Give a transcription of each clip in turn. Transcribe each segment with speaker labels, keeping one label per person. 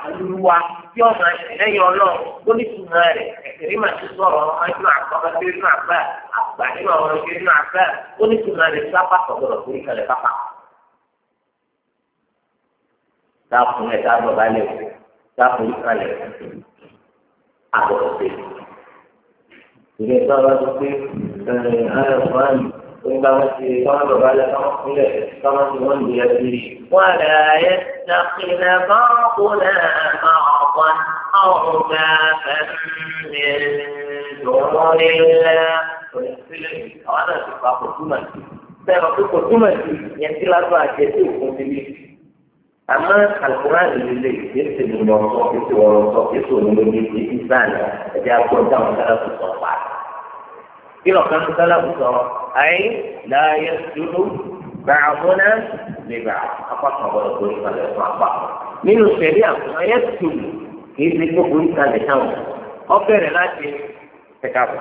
Speaker 1: olúwa tí ọmọ ẹlẹ́yìn ọlọ́run tó ní túmọ̀ rẹ̀ ẹ̀kẹ́rì máa ti sọ̀rọ̀ ọjọ́ àkọ́kọ́ nínú àgbà àgbà nínú àwọn ọjọ́ nínú àgbà tó ní túmọ̀ rẹ̀ sábà kọ̀ọ̀dọ̀ torí kalẹ̀ pápá. dáàbò ẹ̀ dáàbò balẹ̀ dáàbò ìkàlẹ̀ àbọ̀dọ̀ sí. ìgbẹ́ sọ́wọ́ tó pé ayọ̀ fún àyè onígbà wọn ti káwọn bàbá lẹ káwọn kúnlẹ̀ káwọn ti wọ́n lè yẹ kiri. wọ́n lè yẹ sàkìlẹ̀ bọ́ọ̀kùnrin ọ̀pọ̀n ọ̀gá fẹ́mi lórílẹ̀. àwọn náà ti pa kò túmọ̀ sí. bẹ́ẹ̀ wọ́n fi kò túmọ̀ sí yẹn tí lásán àjẹ tí òkun ti bí. àmọ́ àlùkùránì lè yéésì ní ọ̀sán kéṣì ọ̀rọ̀ kéṣì onílógún èyí sáà ní ẹ̀jẹ̀ àgbọ̀dá àwọn sára tó sọ̀ pa. كلا كان سلف أي لا يسجد بعضنا لبعض أفضل ما بقول لك من الشريعة ما يسجد كيف يكون كان لشان أفضل لا شيء تكابر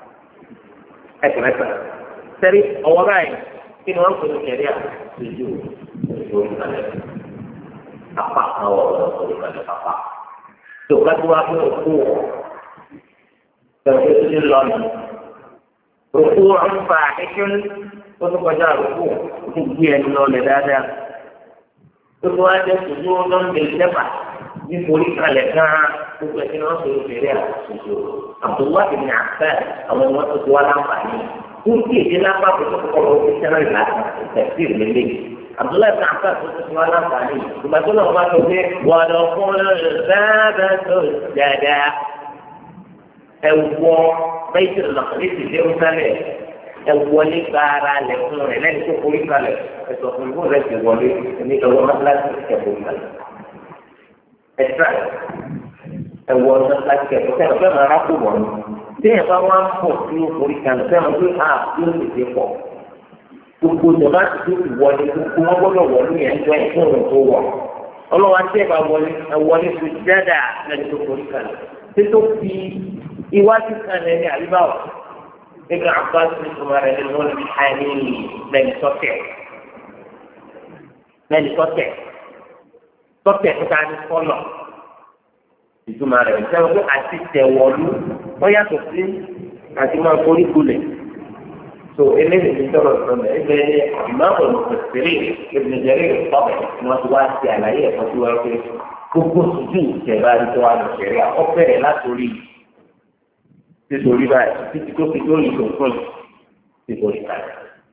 Speaker 1: أكمل سري أولاي كنا نقول الشريعة سجود apa awal dari apa tu kan dua puluh terus ركوع فاحش وتقجع ركوع تجي له لدادا تقوى سجود بالجبع يقول لك تقول لك عبد الله بن عباس أو الوقت ولا فاهم كنت جنا باب تقول في سنة لا تفسير للي عبد الله بن عباس ولا فاهم ثم تقول الله ودخول الباب سجدا ẹwọ bẹyìí lọkùnrin ti dé ọsàlẹ ẹwọlé gbára lẹkùn rẹ lẹni tó forí kalẹ̀ ẹsọ fún ibò rẹ ti wọlé ní ẹwọ mọsálásí kẹfọ kalẹ̀ ẹsẹ ẹwọ mọsálásí kẹfọ sẹni ọfẹ máa rákò wọn tí ẹ bá wọn pọ sí forí kalẹ̀ sẹni ọfẹ máa yóò ti dé pọ gbogbo jọba ti tó ti wọlé gbogbo wọn gbọ́dọ̀ wọlé yẹn tó ẹ fún òun tó wọ ọlọ́wọ́ àti ẹ̀ bá wọlé ẹwọlé tó dáadáa lẹni tó forí kalẹ̀ tó fi iwájú kan lẹ́ni àríbáwò nígbà Abbas ní ìtumọ̀ rẹ̀ ní wọ́n ti ha ní lẹ́ni sọ́tẹ̀ fúnta ní kọ́lọ̀ ìtumọ̀ rẹ̀ sẹ́wọ́n pé àti tẹ̀wọ̀lú wọ́n yàtọ̀ sí àti máa forí kulẹ̀ tó eléyìí ní sọ̀rọ̀ sọ̀rọ̀ ẹgbẹ́ ìmáàmù olùkọ́sẹ̀rẹ̀ ìbùnìjẹ́rẹ́ ìfọ̀bẹ̀ ni wọ́n ti wá sí àlàyé ẹ̀kọ́ tí wọ́n pé gbogbo sùdù ìjẹba àdìsọ́ àlùfẹ́rẹ́ ọ̀fẹ́rẹ́ látòrí títorí báyìí títí tó fi lórí ìdòkùn títorí báyìí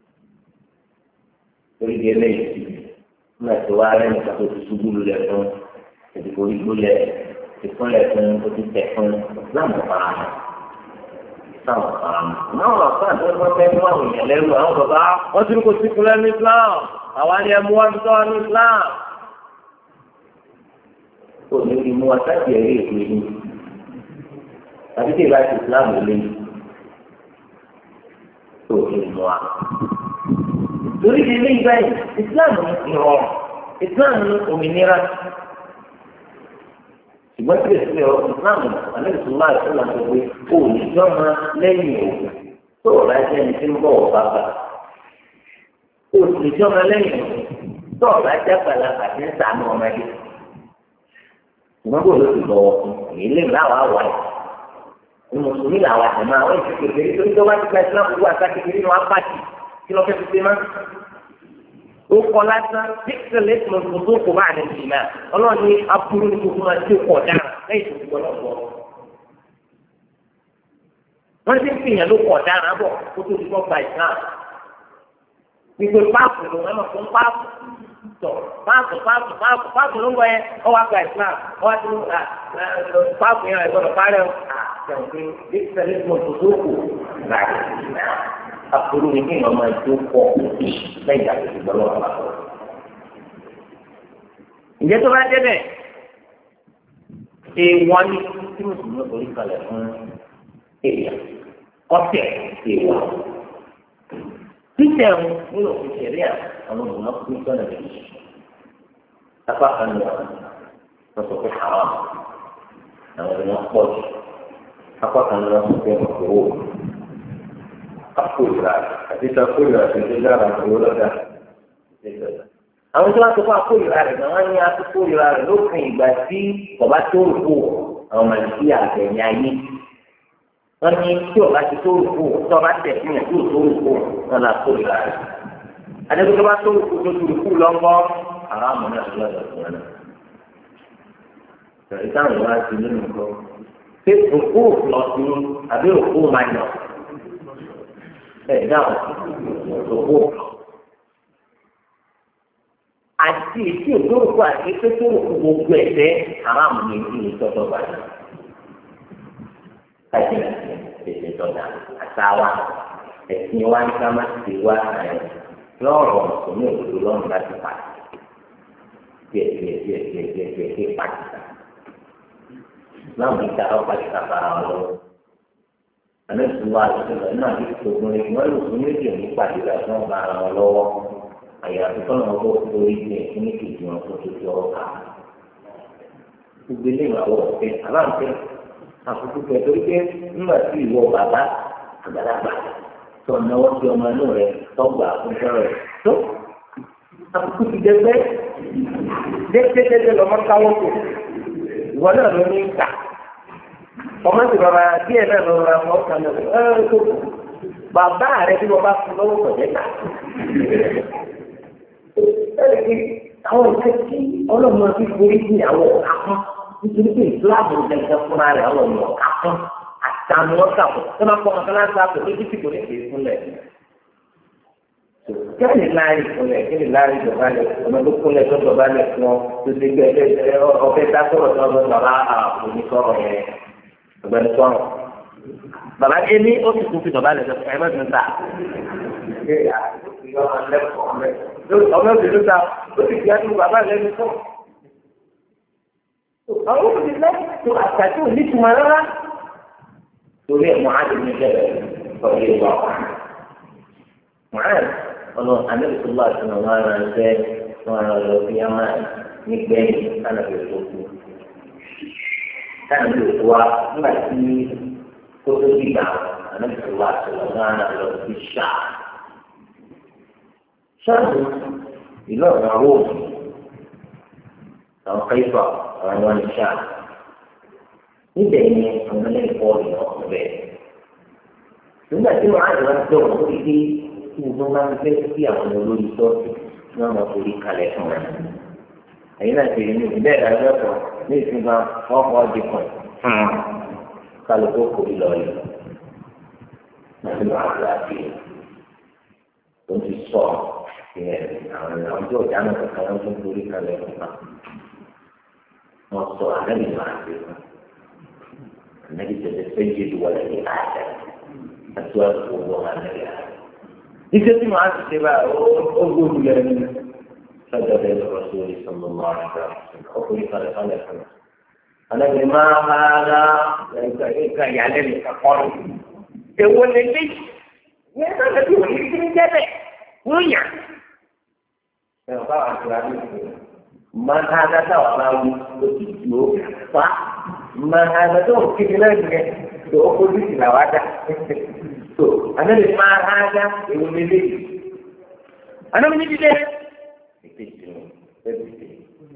Speaker 1: torí di eléyìí nígbà tó wá rẹ nígbà tó ti ṣubú lulẹ̀ fún ìdìbò ìgbólẹ̀ ìfúnlẹ̀ fún òtítẹ̀ fún ìsìlámù faramọ́ ìsìlámù faramọ́. náà wà fún àtúntò fẹ́ fún àwọn èèyàn lẹ́rù àwọn bàbá wọ́n ti ní kò sí fúnlẹ̀ ní Islam àwa ni ẹ mú wá tó wá ní Islam. kò ní kí mú wa sáàtì ẹ̀rí èdè yìí àti tí ìbá ti Islam lé tó kí mú wa. torí ti ilé ìgbà yìí Islam ìrọ̀rùn Islam òmìnira ṣùgbọ́n tí èsì ọ̀rọ̀ Islam àlẹ́sùnmá ìṣúná tó gbé kó o ní jọ́mọ lẹ́yìn òkú tó o bá jẹ́ ẹni tí ń bọ̀ ọ̀ bàbà kó o sì ní jọ́mọ lẹ́yìn òkú tó o bá jẹ́ pàlàpà tí ń sàánú ọmọdé ṣùgbọ́n kó o ló ti bọ̀wọ̀ fún èyí lè láwàá wà yìí ní mùsùlùmí làwọn àtẹ̀mọ́ àwọn ìṣe kékeré tó ń tó bá ti gba Islam gbogbo àti kékeré ní wọn bá ti kí lọ́ fẹ́ fi ṣe máa ó kọ lásán píksẹ̀lẹ̀ tó lọ tó kò bá àdéhùn ìlà ọlọ́run ní aburú ní gbogbo máa tí ó pọ̀ dára lẹ́yìn tó ti gbọ́ lọ́wọ́. wọ́n ti ń fìyàn ló pọ̀ dára bọ̀ kó tó ti gbọ́ gba Islam. gbogbo páàpù ló ń lọ fún páàpù tọ̀ páàpù ló ń wọ ẹ ọ wá gba Islam ọ wá ti ń páàpù yẹn ẹ̀gbọ́dọ̀ parẹ́ o. àtẹ̀wọ̀n pé píksẹ̀lẹ̀ tó lọ tó kò bá àdéhùn ìlà akuru ni kí ọmọ ètò pọ̀ lẹ́yìn àti ìgbọ́lọ́ ọ̀la. ǹjẹ́ tó bá débẹ̀ èèwọ̀ ni tí mùsùlùmí orí kalẹ̀ fún èèyàn ọ̀tẹ̀ èèwọ̀. títẹ̀ ń nínú òfin ṣẹ̀ríà àwọn ọmọ kúrú sọ́nà méjì. apá kan ní wọn sọ pé haram àwọn èèyàn pọ̀ jù apá kan ní wọn sọ pé ọ̀pọ̀ akóra àti sakóra àti ìdára owó lọ́dà àwọn tí wọ́n ti kọ́ àkóyèrà rẹ̀ náà wọ́n ní àkóyèrà rẹ̀ lópin ìgbà tí ọba tó rò kó àwọn màlìkí àgbẹ̀yìn ayé wọ́n ní tí ọba ti tó rò kó tí ọba tẹ̀ fún yẹn tó rò kó wọn là àkóyèrà rẹ̀ adébíyẹ bá tó rò kó tó rò kó lọ́ngọ́ àwọn àmọ́ náà lọ́dọ̀ fún wọn náà tẹ̀lé táwọn ìwà ti nínú nǹkan pé òkú lọ́sí àbí òkú máyọ̀ ẹ̀ dáhùn òkú àti èsì òdòròkọ àti pẹ́tòròkọ gbogbo ẹ̀fẹ́ aráàmù ní ìlú ìtọ́jọ́ bàjẹ́ kájí ẹ̀sìn tọ́jà àtàwà ẹ̀sìn wa ní ká má ti wá lọ́rọ̀ ọ̀sùn ní òdodo lọ́rùn láti pàdé díẹ̀ pàdé náà ní ká ọ̀pàdé kàbàrà wọn àlẹ́ ìṣúwà àti ìṣẹ̀lẹ̀ náà ní ìṣògùn rẹ̀ wọ́n lò fún méjì ní pàdé láti wọ́n bá ara wọn lọ́wọ́. Àyàfi kọ́nà ọkọ̀ orí ní ẹ̀kíní kejì wọn tó tó tó ọ̀ka. Gbogbo ilé ìwàwọ̀ ọ̀fẹ́ aláǹfẹ́ àkókò pẹ̀ torí pé nígbà tí ìwọ bàbá àgbàlagbà tó náwó sí ọmọ inú rẹ tọ́gbà àkókò rẹ tó àkókò ti dẹ́gbẹ́ dẹ́gbẹ́dẹ́gbẹ́ lọ́mọ káwọ́ kò ìwọ náà ló ní ìta ọmọ sì bàbá díẹ̀ náà lọ́wọ́ ra mọ́ ọ̀kan náà tó bàbá rẹ tí wọ́n bá fún lọ́wọ́ kọ̀jẹ́ta. Ẹ̀rì àwọn ìfẹ́ tí ọlọ́run ti forí sí àwọn ọ̀ka fún nítorí pé ìsìláàmù gẹ́gẹ́ fúnra rẹ̀ àwọn ọ̀nà ọ̀ka fún àtàmì ọ̀ka fún tó máa kọ́ ọmọ kíláàsì àpò lójú tí kò ní fi fúnlẹ̀. Kẹ́lì láàrin ìfúnlẹ̀ kẹ́lì láàrin ìjọba lẹ̀ ọmọ tó kúnlẹ̀ tó jọba lẹ̀ fún ọ tó ti gbé ọbẹ̀ dá sọ̀rọ̀ tó ọbẹ̀ bàbá àpòní sọ̀rọ̀ yẹn ọ̀gbẹ́ni sọ̀rọ̀. Bàbá dé ní ó sì tún fi jọba lẹ̀ ọmọ ìlú ta ó sì fi àdúgbò bàbá lẹ́nu fún. àwọn òbí lẹ́yìn tó àtàkì òní tùmọ̀ rárá. torí ẹ̀ mọ̀hádì ní ìjẹ́bẹ̀ ọ̀rẹ́ ìwà mọ̀hádì ọ̀nà àdébìsọ̀lá àti ọ̀nà ara ẹ̀ṣẹ́ wọn ara lọ sí yàmá nígbẹ̀yìn kánàbì òkú. kánàbì òkú wa nígbà tí tó tó dìgbà àdébìsọ̀lá àti ọ̀nà ara lọ sí ṣáà. Ṣáàbù ìlú ọ̀nà Róòmù àwọn Kaifa àwọn ọmọ ní ṣáà níbẹ̀ ni àwọn ẹlẹ́yìn bọ́ọ̀lù náà kọ̀ bẹ́ẹ̀. nígbà tí wọ́n á jọ ń dọ̀wọ́ lórí pé kí wọ́n máa ń fẹ́ sí àwọn olórí sọ́ọ̀tì ní ọ̀nà orí kalẹ̀ fún wọn. ẹ̀yin náà ti rí ní ìbẹ́ ìdájọ́ ní ìsinmi ọkọ̀ ọdún kan kálukú kò rí lọ yìí. láti máa gbà pé ó ti sọ àwọn ọjọ́ ìdáná kankan wọn tó ń torí kalẹ̀ fún wa. wọ́n sọ ànábì máa ṣe fún ànábì tẹ̀lé péjì wọlé ní àjà àti wọn kò wọ́n ànábì àjà. iṣẹ́ tí màá ti ṣe báyìí ó gbóòdù lẹ́nu sọ́jọ́ bẹ́ẹ̀ lọ́wọ́ sí orí sọ́mọ́ máa ń gbà ọkùnrin kalẹ̀ kalẹ̀ fún wa. ànábì máa ha ra ẹ̀ka ìyálẹ́ mi kakọ́ rẹ̀. èwo lè dé yẹn náà lè fi òní kí ní jẹ́ bẹ́ẹ̀ wọ́n yàn. ẹ̀rọ báwa ti ra ní ìlú máa ń ha dáadáa wà máa wú lójú ìlú fa máa ń ha dáadáa wọ́n kéde náà nìyẹn tó o kó lùsì làwa dá tó ànábi máa ń ha dá èwo lélẹ̀ yìí ànábi ní dídé ètè ìdùnnú ẹbí tẹ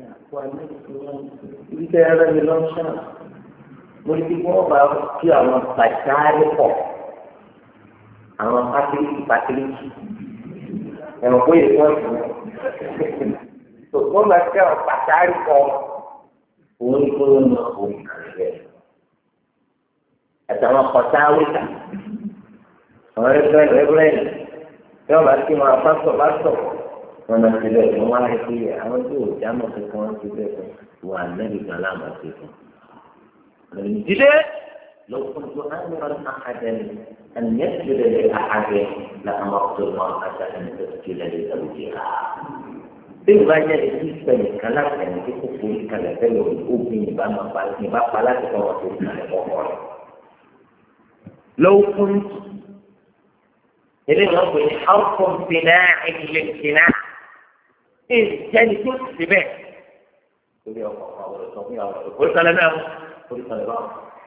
Speaker 1: ibi tẹ ẹ rẹ mi lọ sàn mo ní kí wọ́n bá kí àwọn pàṣẹ pọ̀ àwọn pátíríkì ẹ̀rọ bóyá ìwọ́n ìwọ́n tó wọ́n máa ṣe àwọn pàtàkì kan òun kó ló ń lọ òun kàlẹ́ bẹ́ẹ̀ àtàwọn pàtàkì àwọn ẹgbẹ́ tí wọ́n bá ti wọn pásítọ̀ wọn máa ṣe bẹ́ẹ̀ fún wọn á rí pé àwọn tí ò já mọ̀ pé kí wọ́n ṣe bẹ́ẹ̀ fún wọn àlẹ́bí kan láàmú ṣe fún un. ìdílé لو كنت آمرا أحدا أن يسجد لأحد لأمرت المرأة أن تسجد لزوجها. Bí wàá jẹ́ ìsìnkú nìkan láti ẹni tó kókó ìkàlẹ̀ fẹ́lẹ̀ obìnrin ìbá pa láti kọ́ wọn tó ìkàlẹ̀ kọ́kọ́ rẹ̀. Lọ́wọ́ fún eléyìí wọ́n pè ní ọ̀pọ̀ bìnnà ìdílé bìnnà. Ìjẹ́ni tó ti bẹ̀. Torí ọkọ̀ àwọn ọ̀rọ̀ sọ fún yàrá ọ̀rọ̀ kò sọ̀rọ̀ náà kò sọ̀rọ̀ báwọn.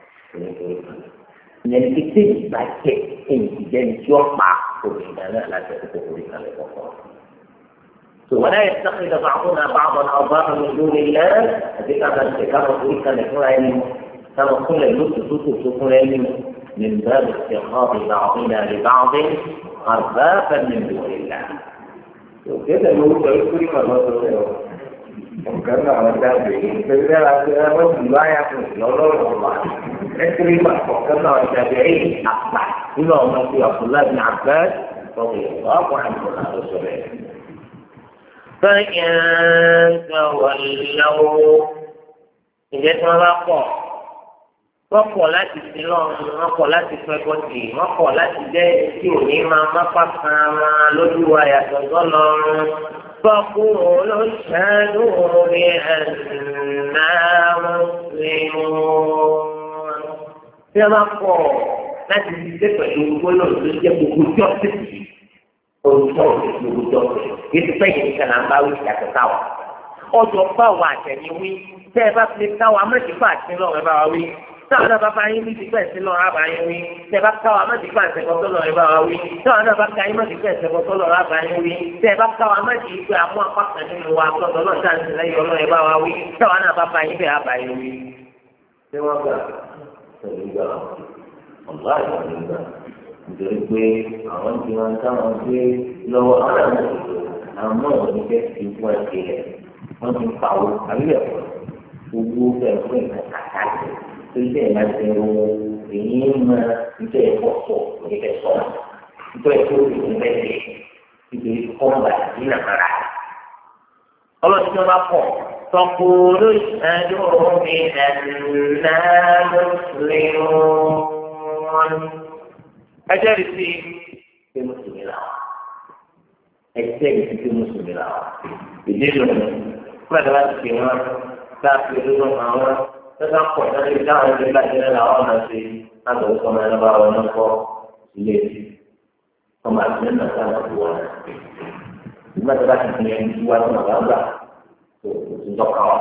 Speaker 1: Ìyẹn ti tẹ́ ìgbà jẹ́ èyí ti jẹ́ ní tí ó pa obìnrin náà láti ẹ̀kọ́ ìkàlẹ̀ kọ́kọ́ rẹ̀. ولا يتخذ بعضنا بعضا أربابا من دون الله هذيك كما تقول كان يكون علم كما كل النصوص تكون علم من باب اتخاذ بعضنا لبعض أربابا من دون الله.
Speaker 2: وكذا يقول كل ما وكان على التابعين فإذا وجد لا يكون لولا الله كلمة وكان على التابعين أصبح إلا ما في عبد الله بن عباس رضي الله عنه وسلم.
Speaker 1: فإن تولوا إذا تولوا wọ́n kọ̀ láti sin lọ́run wọ́n kọ̀ láti fẹ́kọ̀ọ́ sí i wọ́n kọ̀ láti jẹ́ tí ò ní máa má pàkan máa lójú wa yàtọ̀ sọ́lọ́run fọ́kù olóṣèlú rí ẹ̀nà mùsùlùmí. bí wọ́n bá kọ̀ láti ṣiṣẹ́ pẹ̀lú gbólóhùn tó jẹ́ gbogbo jọ́sìtì olùtọ́ òṣèlú gbogbo jọ́sìtì kì í ti fẹ́ yìí nìkan náà ń bá wí yàtọ̀ táwa ọjọ́ bá wà àtẹ̀yìnwí tẹ́ ẹ bá fi káwa mẹ́tìfà sí lọ́run ẹ bá wa wí. táwọn náà bá bá yín ní ìdígbà ìsìn lọ́rọ̀ àbáyín wí tẹ bá káwa mẹ́tìgbà ìsẹ̀kọ́ tó lọ́rọ̀ ìbá wa wí táwọn náà bá ká yín mẹ́tìgbà ìsẹ̀kọ́ tó lọ́rọ̀ àbáyín wí tẹ bá káwa mẹ́tìgbà àmú apákan nínú wa tọ́tọ́ náà tá à ń sìn lẹ́yìn ọlọ́rọ̀ ìbá wa wí táwọn náà bá bá yín bẹ́ẹ̀ àbáyín wí.
Speaker 2: ṣé wọ́n gbà pẹ̀lú gbà ọ̀gá àgbà nígbà nítorí pé àwọn tí wọ́n táwọn gbé lọ́wọ́ àwọn náà ní fẹ́ fi fún ẹ̀kẹ́ rẹ̀ wọ́n ti pàwọ́ àbílẹ̀ gbogbo fẹ́ fún ìkàkàkì ilé ìlàjẹrò èyí máa nítorí ẹ̀kọ́ sọ nípa ẹ̀sọ́ nítorí ẹ̀kọ́ ìlú mẹ́lẹ̀ nítorí kọ́ńbà nínú àrà. ọlọ́run tí wọ́n bá pọ̀ tọ́kù olóṣèlú mi ẹ̀nà mùsùlùmí. ẹjẹ́ rí sí pé mùsùlùmí làwọn ẹjẹ́ rí sí pé mùsùlùmí làwọn ìdílé lòun fún ẹ̀dá láti fi wọn láti fi lóun àwọn. Tẹ́lá pọ̀ lórí táwọn ẹgbẹ́ láti rẹ̀ làwọn ọ̀nà ṣe láti ọ̀sán ọmọ ẹ̀rọ bá wọn náà kọ́ ilé ọmọ àti nínú ọ̀sán àti wọn. Nígbà tó bá ti fi ẹni tí wá sí ọ̀gá gbà tó ti tọ́ka wà.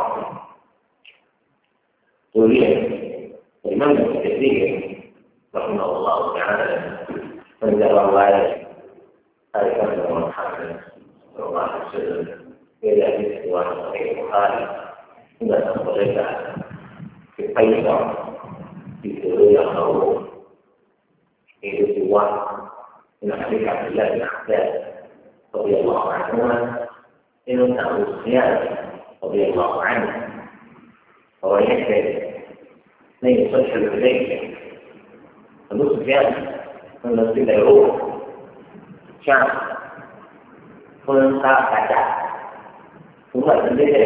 Speaker 2: Torí ẹ̀ ìmọ̀ ìgbà tó tẹ̀lé ẹ̀ lọ́kùnrin ọ̀la ọ̀gá rẹ̀ wọ́n ń jábọ̀ wáyé láì ká lè wọ́n hàn rẹ̀ lọ́wọ́ àti ṣẹlẹ̀ kéré àti ìwà nígbà tó ń bọ̀ Paisal disuruh yang tahu itu semua menjadi kabilah yang ada bagi Allah Taala itu harusnya bagi Allah Taala orang yang ini social media terus sekian menjadi baru cak kontak kaca semua sendiri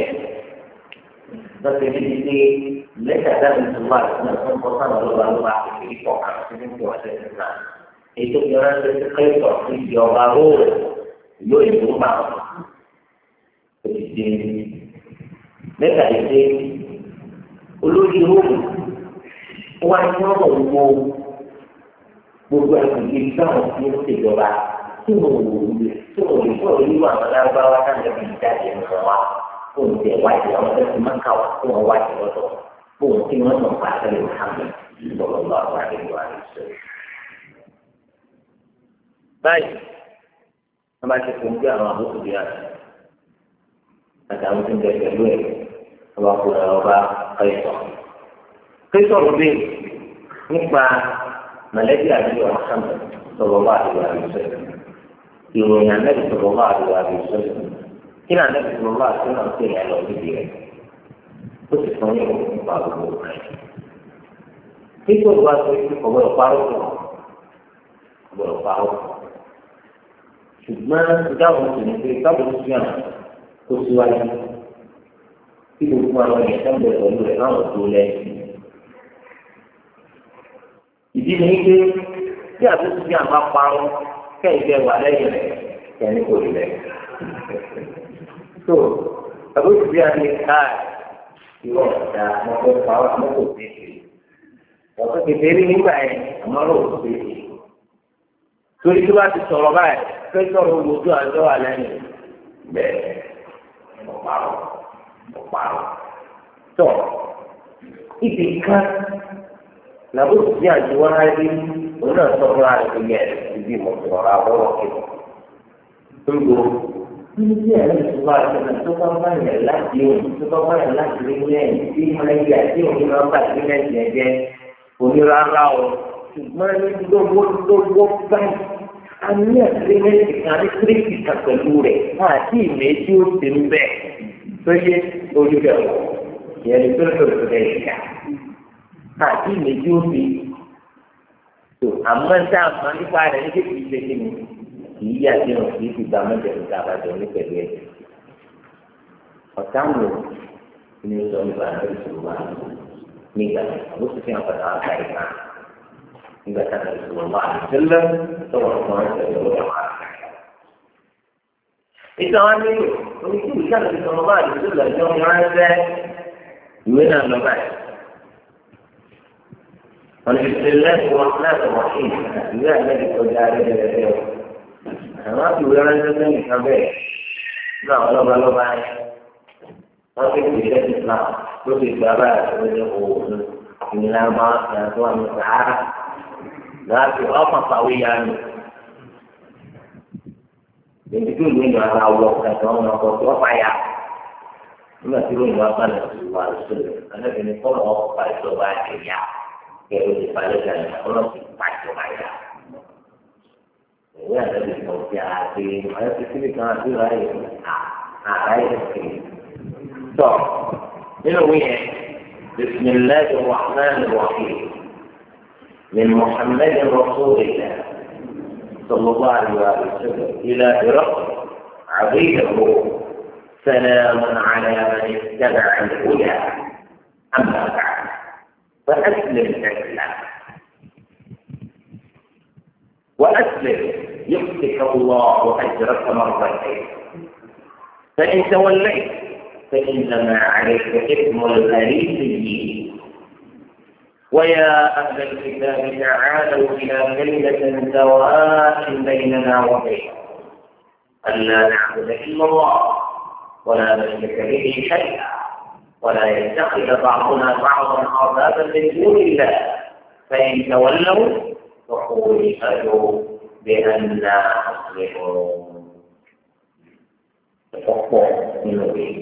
Speaker 2: tapi mereka dan semua mempunyai lalu-lalu di pokok ini kuasa itu orang sesuatu yang baru itu baru jadi mereka itu ulu orang gbogbo ẹ̀sìn yìí táwọn tí ó ṣèjọba tí mo wò ó ìwà àwọn alábáwá náà lè fi jáde nǹkan wá fóun ti ẹ̀wájú àwọn ẹ̀sìn máa ń kà wá fún wọn wájú lọ́dọ̀ fóun tí wọ́n mọ̀ pa àtẹ̀lé Muhammad lọ́wọ́ bá wà nínú àìsàn. báyìí wọ́n bá ti fún bí àwọn àbúkù bí àná àtàwọn tí ń bẹ pẹ̀lú ẹ̀ wọ́n bá kó ẹ̀rọ bá kẹ́sọ̀ lóde nípa mọ̀lẹ́bí àdúgbò Muhammad sọ̀rọ̀ bá àdúgbò àdúgbò ìròyìn àmẹ́bí sọ̀rọ̀ bá àdúgbò àdúgbò kí ni àmẹ́bí sọ̀rọ̀ bá àdúgbò náà ń pè ní àlọ́ níbi rẹ̀ ó sì fún yín nípa gbogbo rẹ̀. Kíkó ìwà sọ pé ọ̀gbọ́dọ̀ parọ́ fún ọ ọ̀gbọ́dọ̀ parọ́ fún ọ. Ṣùgbọ́n ìdáhùn sì ní pé káàbọ̀ sí àná kó síwájú kí gbogbo àwọn èèyàn tó ń bẹ pẹ̀lú rẹ̀ láwọn tó lẹ́yìn. Ìdí ni pé tí àtúntò bí àbá parọ́ kẹ́hìndé wà lẹ́yìn rẹ̀ kẹ́hìn kò rí lẹ́yìn. tó àbúrò bí a lè ká ìwọ ọ̀dà mọ́tò parọ́ mọ́tò tètè ọ̀tọ̀ tètè rí nígbà yẹn àmọ́ ló ń tètè. torí tí wọ́n ti sọ̀rọ̀ báyìí fẹ́ sọ̀rọ̀ olójú àjọ wà lẹ́yìn bẹ́ẹ̀ ọ̀parọ̀ tó ibi kan làbúrò bí àjùwọ́n á rí òun náà sọ fún ara rẹ̀ yẹ ibi ìmọ̀sọ̀rọ̀ àbọ̀wọ̀ kí gbogbo
Speaker 1: níbi ẹ̀rọ ìṣúwà ìṣẹ̀lẹ̀ tó bá bá yẹn láti òun tó bá bá yẹn láti rí lẹ́yìn tí mọ̀lẹ́bí àti òun máa ń bà sí lẹ́yìn ẹ̀jẹ̀ onírárá o ṣùgbọ́n ní gbogbo báyìí a ní àtìlẹ́yìn kan ní kíríkì kan pẹ̀lú rẹ̀ àti ìmẹ̀ tí ó ti ń bẹ̀ tó yẹ ojú rẹ̀ wọ̀ ìyẹn ní tó lọ́dọ̀ rẹ̀ yíká àti ìmẹ̀ tí ó ti tó àmọ́ tá a mọ̀ nípa rẹ̀ ní kékeré ṣe kí ni kì í yà sí wọn kì í fi gba mọ́jẹ̀lú tá a bá jọ ní pẹ̀lú ẹ̀. ọ̀tá mi ò ní sọ nípa ẹ̀rọ ìṣòro wa nígbà tó sì fi hàn padà wá ká ìka nígbà tá a lè sọ̀rọ̀ wá àtẹ́lẹ̀ sọ̀rọ̀ fún ẹ̀sẹ̀ lọ́wọ́ wa. ìtàn wa ní oníkìlì sáà ti sọ̀rọ̀ wá àtẹ́lẹ̀ lọ́jọ́ ránṣẹ́ ìwé náà lọ báyìí. wọ́n ti ṣe lẹ́sìn wọn láti wọ́n sí ìwé àlejò kọjá rẹ̀ àwọn àfiwé ránṣẹ́ sẹ́yìn kan bẹ́ẹ̀ ní àwọn lọ́balọ́ba wọ́n ti pè é islam ló ti gba báyà tó ní òòlù ìnira máa ń tó wà ní sàárà láti ọkàn fàwé ya ni. èyí tó lè ní ara wọ kẹtọ ọmọ ọkọ tó fà ya nígbà tí lóyún wa bá lè fi wà lóṣèlú anábìrin kọ́ lọ́wọ́ pa ìjọba ẹ̀yà kẹrù ìpàdé kan ọlọ́sìn pa ìjọba ẹ̀yà. ìwé àtẹ̀lé kan ti àti ìmọ̀lẹ́ ti síbi kan àti ìráyè àráyè kiri. tọ́ nínú wíyẹn bisimilahi rahman rahim min muhammed rasulillah sallallahu alaihi wa sallam ila iraq عظيمه سلام على من اتبع الهدى اما بعد فاسلم تسلم وأسلم يؤتك الله أجرك مرتين فإن توليت فإنما عليك إثم الغريبين ويا أهل الكتاب تعالوا إلى كلمة سواء بيننا وبينكم ألا نعبد إلا الله ولا نشرك به شيئا ولا يتخذ بعضنا بعضا أربابا من دون الله فإن تولوا فقولوا اشهدوا بأننا مسلمون تفقوا من الدين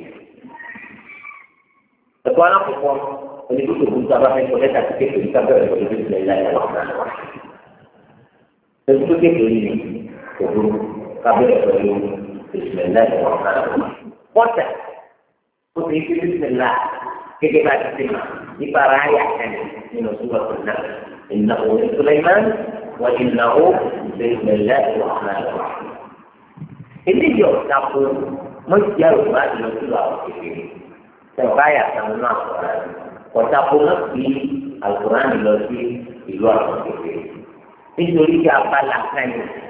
Speaker 1: فقال لكم اللي كنت قلت بقى من كلها كيف تكبر بسم الله الرحمن الرحيم فقلت كيف تريد تقول كبر بسم الله الرحمن الرحيم قلت بسم الله كيف تسمع لبرايا من سورة النمل إنه من سليمان وإنه بسم الله الرحمن الرحيم اللي يعتقد مجرد ما يصير على سبايا كمان القرآن وتقول في القرآن الذي يلوى nítorí kí abala kan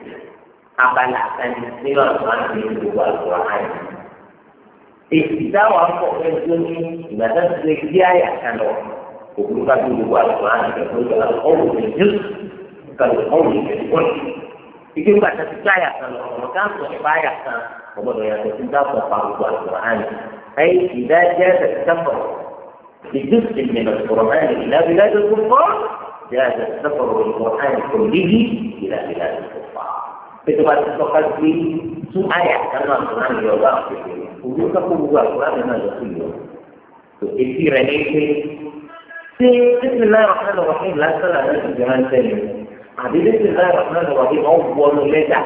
Speaker 1: nínú àwọn àti ìlú àlùkòrán èsì táwọn akọ ẹjọ́ ní ìgbà tó ti lè gbé àyà kan lọ òkú ká tó gbogbo àlùkòrán ìjọba ìjọba ọwọ́ ìjọ kàlù ọwọ́ ìjọ ike ńgbà tó ti gbé àyà kan lọ ọmọ ká ń sọ nípa àyà kan ọgbọ́dọ̀ yàtọ̀ sí dáàbò pa gbogbo àlùkòrán ayé ìdájẹ́ ẹ̀sẹ̀kẹ́fọ̀ ìdúsì mìíràn القرآن إلى بلاد الكفار جاز السفر بالقرآن كله إلى بلاد الكفار. Ketika disokal di ayat karena Quran juga, juga kubuat Quran dengan Rasulullah. So isi renite, Bismillahirrahmanirrahim. Laksana ada jangan seni. Adi Bismillahirrahmanirrahim. Awal leda.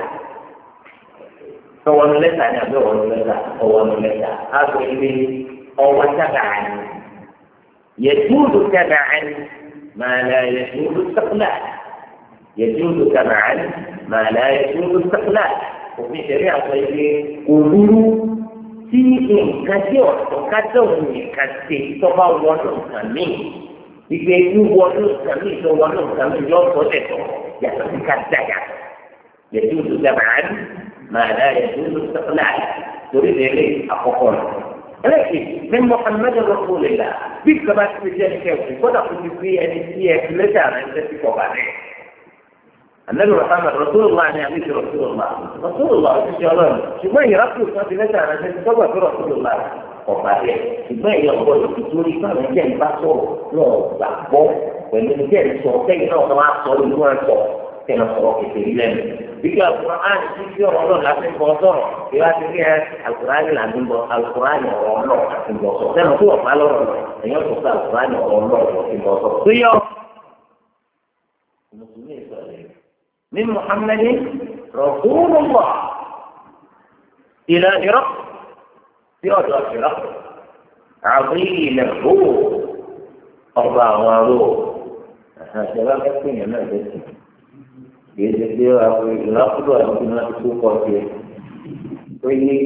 Speaker 1: Awal leda ni ada awal leda. Aku ini awal tagaan. يجوز تبعا ما لا يجوز استقلال يجوز تبعا ما لا يجوز استقلال وفي شريعة قولوا في كثير وكثير كثير طبعا ولو كمين يجي ولو كمين ولو كمين يوم صدقه يعني كذا يجوز تبعا ما لا يجوز استقلال تريد إليه أقول لكن من محمد رسول الله بالكبات في ذلك وقد في أنسية لدى أن تتكوا عليه النبي محمد رسول الله يعني رسول الله إن شاء الله شما يرسل صلى لدى أن تتكوا في رسول الله وقال شما يقول بسوري كان يجب بصر لا بقبو ومن جل صوتين أو نوع صور نوع صور kẹ́nà sọ̀rọ̀ kékeré lẹ́nu. Bíkí Al-Qur'an ti fi ọ̀rọ̀ náà láti bọ̀ sọ̀rọ̀ ìwà ti rí Al-Qur'an láti bọ̀ Al-Qur'an ọ̀rọ̀ náà láti bọ̀ sọ̀rọ̀ sẹ́nu tó wọ̀ pálọ̀ rẹ̀ ẹ̀yọ́ tó sọ Al-Qur'an ọ̀rọ̀ náà láti bọ̀ sọ̀rọ̀. Tuyọ̀ من محمد رسول الله إلى هرقل في أرض هرقل عظيم الروح 4 روح هذا كثير من الناس يجب أن يلاحظوا أن الناس يكونوا فيه ويني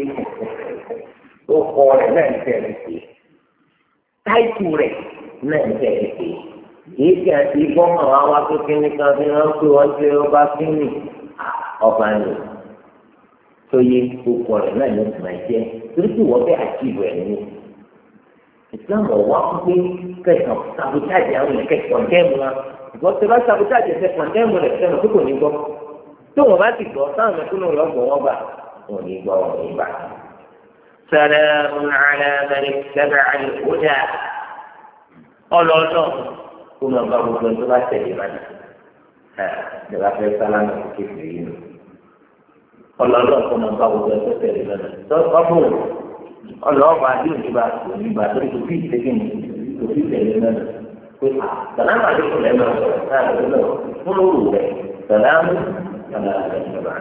Speaker 1: وقال لا نتعرفه تايتوري لا نتعرفه kìí kí àti ìbọn àwọn àwọn akékeré kan fi hàn pé wọ́n ṣe ọba kínní ọba ni tó yẹ gbogbo rẹ̀ náà ní ìgbà jẹ́ torí pé wọ́n fẹ́ àti ìwẹ̀ ní. Islam ọ̀wá pé kẹsàn sabotage àwọn ènìyàn kẹsàn dẹ́mu wa ìgbọ́n tẹ bá sabotage ẹsẹ̀ kàn dẹ́mu rẹ̀ sẹ́nu tó kò ní gbọ́ tó wọ́n bá ti gbọ́ sáwọn ẹ̀kúnnù rẹ̀ gbọ́ wọ́n gbà wọ́n ní gbọ́ wọ́n ní gbà. سلام على من اتبع الهدى ọlọ́ọ̀lọ́ kó máa bá gbogbo ẹni tó bá tẹ̀lé máa nà ìjọba fẹ́ sálámà kékeré yìí nù ọlọ́ọ̀lọ́ kó máa bá gbogbo ẹni tó tẹ̀lé máa nà ọ̀bùn ọlọ́ọ̀bà yóò níbà oníbà tó kò fi ìtẹ́gẹ́ ní kò fi tẹ̀lé máa nà pé sàlámà àdéhùn lẹ́nu ọ̀sọ̀ káàdé náà fún lóru rẹ̀ sàlámù sàlámù ìjọba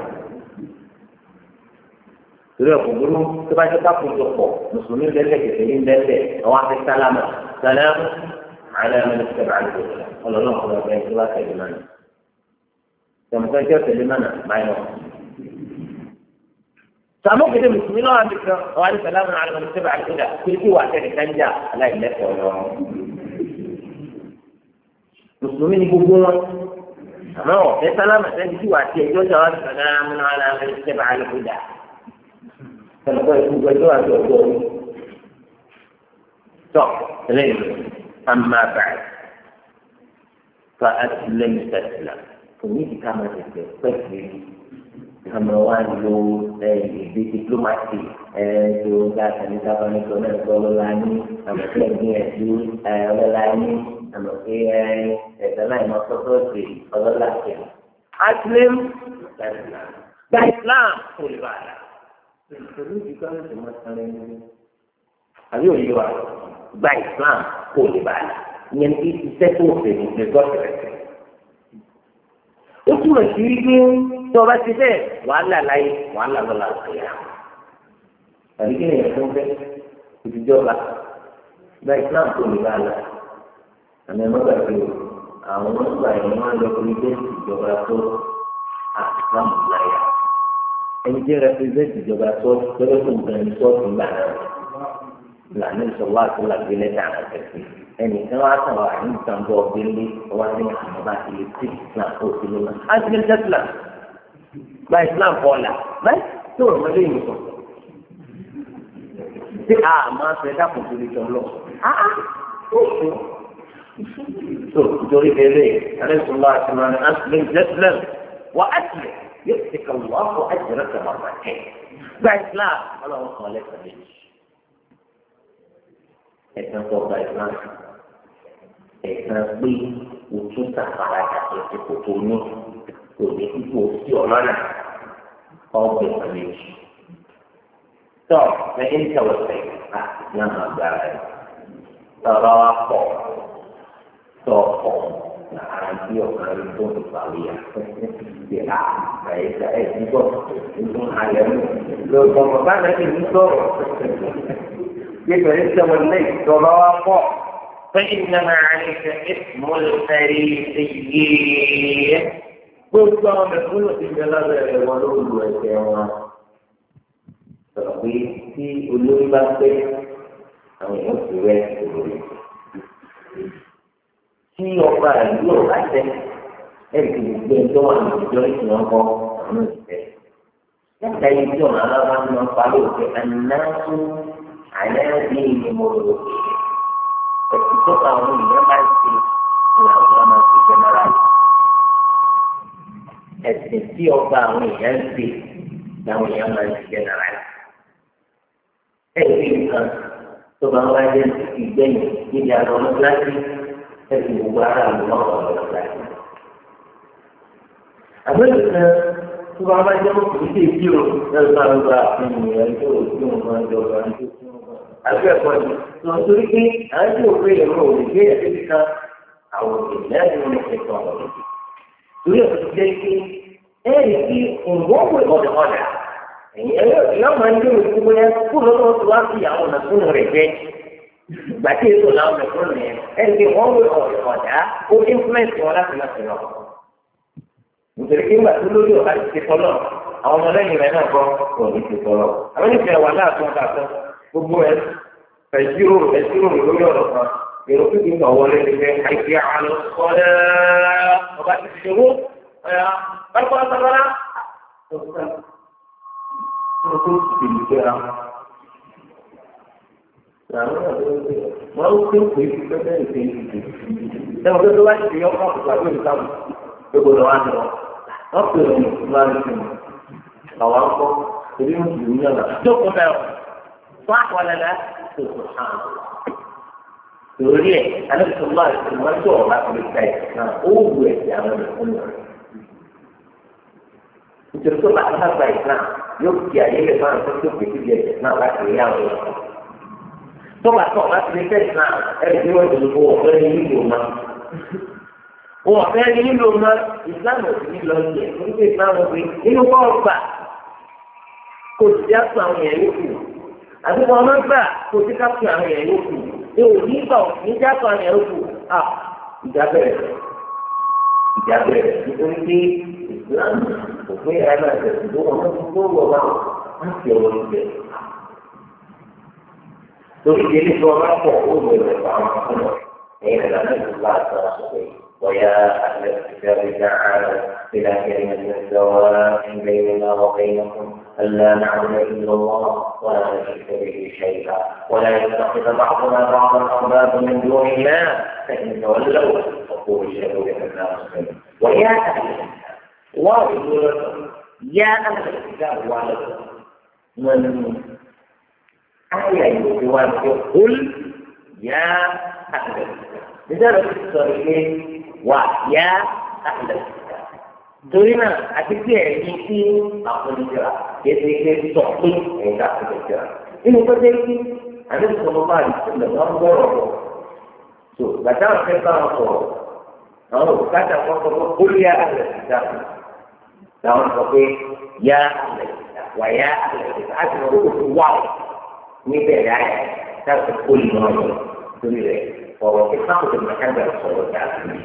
Speaker 1: torí ọkọ̀ burú tó bá jẹ́ kápò tó pọ̀ mùsùlùmí lẹ́lẹ̀ kẹfẹ́ ní lẹ́lẹ̀ àwọn afẹ́ sálámà sálámù على من اتبع الهدى قال الله خذ بين ثلاثة إيمان كما كان كيف الإيمان معنا سامو كده مسلمين وعن ذكر وعلى سلام على من اتبع الهدى كل شيء واحد كان جاء لا إله إلا الله مسلمين يقولون أما هو في سلام كان شيء واحد يجوز سلام على من اتبع الهدى كما كان يقولون أما بعد فأسلم تسلم كنيتي كما تستفيد كما وانلو بدبلوماسي جو ذات نتابع نتونا نتولاني أما تنجيزي ولاني أما كي تلاقي مصطفى ولاني أسلم تسلم بإسلام كل بعد كنيتي كما تستفيد àbí òye wa gba Islam kò lè bá a yẹn kí iṣẹ́ tó fẹ́ ní ìgbésọ̀tẹ̀ rẹ̀. ó túmọ̀ sí wípé tí ọba ti bẹ́ẹ̀ wàhálà láyé wàhálà lọ́la àgbẹ̀yà. àbí kí nìyẹn fún bẹ́ẹ̀ ìdíjọba gba Islam kò lè bá a la. àmì ẹ̀mọ́ gbàgbé àwọn ọgbà ẹ̀mọ́ máa ń lọ sí ilé ìjọba tó àtìsáàmù láyà. ẹni jẹ́ rẹpírẹ́sẹ̀ntì ìjọba tó tẹ́lẹ̀ tó ń bẹ̀rẹ̀ sọ́ọ̀tù ńlá náà. lànà ìṣọwọ́ àti làgbélé dànù ẹ̀sìn ẹnìkan wá sàn wà ní ìtàǹbọ̀ ọ̀gbẹ́lé wá ní àmọ́bá ti lè tí Islam ó ti lè mọ́. á ti lè jẹ́ Islam gba Islam kọ́ọ̀là báyìí tó o mọ́lé yìí sọ. ṣé a máa fẹ́ dákun tó lè jọ lọ? tó nítorí bẹ́ẹ̀ lẹ́yìn ìṣọwọ́ àti lọ́nà á ti lè jẹ́ Islam wà á ti lè yóò ti kà wọ́n kó àjẹrẹ́ kàmá bàtẹ́ gba Islam ọlọ́run kan lẹ́sẹ̀ méjì. ẹ̀sán tó gba ìsìlámù ẹ̀sán pé òtún sàfaradà ètò kò tó ní kò ní kíkó sí ọlọ́nà ọgbẹ́ ìpàdéjì. tọ́ ẹ̀yìn tẹ̀wọ̀sẹ̀ àti ìsìlámù agbára rẹ̀ tọrọ pọ̀ tọ́ pọ̀ àti ọ̀kan rẹ̀ tó ń parí à ṣe àìsà ẹ̀sìn bọ̀ nínú àyẹ̀ mú lọ́gbọ̀n bàbá rẹ̀ ti ní sọ̀rọ̀. يبقى لسه والليل تضافع فإنما عليك اسم الفريسيين قلت لهم يقولوا في الجلال والولود والكيوان تقول في قلوب باسك أو يمسوا ويسكروا في يوم يوم باسك ẹ̀rì gbogbo ẹjọ́ wà ní ìjọ ìṣúná kọ́ àwọn ìfẹ́. Yàtọ̀ ìjọ náà wà ní ọ̀pá lóòótọ́ ànáṣú àyàdé ni mo lò. Ẹ̀sìn tó bá àwọn èèyàn bá ń ṣe ni àwọn èèyàn máa ń ṣe jẹ́nẹ́rálì. Ẹ̀sìn tí ọba àwọn èèyàn ń ṣe ni àwọn èèyàn máa ń ṣe jẹ́nẹ́rálì. Ẹ̀sìn nǹkan tó bá wá jẹ́ ìgbẹ́yìn níbi àwọn ọmọ kíláàsì ẹ̀sìn gbogbo ara àwọn ọmọ ọmọ kíláàsì. àgbẹ̀dẹ̀ kan tó bá bá jẹ́ kókò ní èyí o lẹ́nu bá ń gba ènìyàn tó o tí wọn máa ń jọba ní tó tí wọn máa. àgbẹ̀ ẹ̀kọ́ ni lọ sórí pé àwọn tí ò pé ìrọ̀ ò lè gbé ẹ̀dẹ́ kan àwọn ènìyàn ní wọn ti sọ ọ̀rọ̀ lójú. torí ẹ̀ ti jẹ́ pé ẹ̀rì kí ìwọ́n pè ọ̀dà èèyàn máa ń dé òkú bóyá kó lọ́wọ́ tó wá sí àwọn ọ̀nà fún rẹ̀ jẹ́ gbàtí èso làwọn ọ̀nà fún rẹ̀ ẹ̀rì kí wọ́n wé ọ̀dà ó influence wọn láti má sí lọ. nítorí pé nígbà tó lórí ọ̀gá ti ṣe tọ́lọ̀ àwọn ọmọlẹ́yìn rẹ̀ náà kọ́ kò ní ṣe tọ́lọ̀. àwọn oníṣẹ́ wà láàtún ọ̀dàtún gbogbo ẹ̀ ẹ̀sírò lórí ọ̀rọ̀ kan èrò pípín náà wọlé ní pé àìsí àlọ́ kọ́lẹ́ ọba ti ṣe wó ọ̀yà pápá Itu bicara. Mau kita dari sini. Dan waktu itu lagi dia orang berlaku di sana. Kebodohan itu. Apa yang lagi? Kawan kau, jadi dunia lah. Cukup dah. Sah walaupun subhanallah. Jadi, anda semua itu orang berkait. Nah, gue jangan berulang. Justru tak sampai Islam. Yuk dia ini orang itu begitu nak lagi yang ini. Sobat di Islam, dia dulu ini rumah. Ini rumah Islam ini lagi. Ini Islam ini apa? Khususnya yang itu. Aku mau apa? Khususnya yang itu. Ini kau, ini siapa yang itu? Jaga. Itu Islam. Supaya anak itu orang masih orang dia. Jadi jadi orang pokok berfaham. Ini adalah Allah Taala. ويا أهل الكتاب تعالوا إلى كلمة سواء بيننا وبينكم ألا نعبد إلا الله ولا نشرك به شيئا ولا يتخذ بعضنا بعضا أربابا من دون الله فإن تولوا فقولوا اشهدوا بأننا مسلمون ويا أهل الكتاب الله يقول يا أهل الكتاب وعليكم من آية يقول يا أهل الكتاب لذلك الصالحين ويا أهل الكتاب دورنا أكثر يمكن أقول الجرا يتذكر صحيح إذا أقول الجرا إنه قد يمكن أن صلى الله عليه وسلم أنظره شوف بتعرف كيف أنظره أو كذا قل يا أهل الكتاب لو نقول يا أهل الكتاب ويا أهل الكتاب أجمعوا واو مثل يعني تعرف كل نوع تريد وهو في خاطر المكان ده الصوت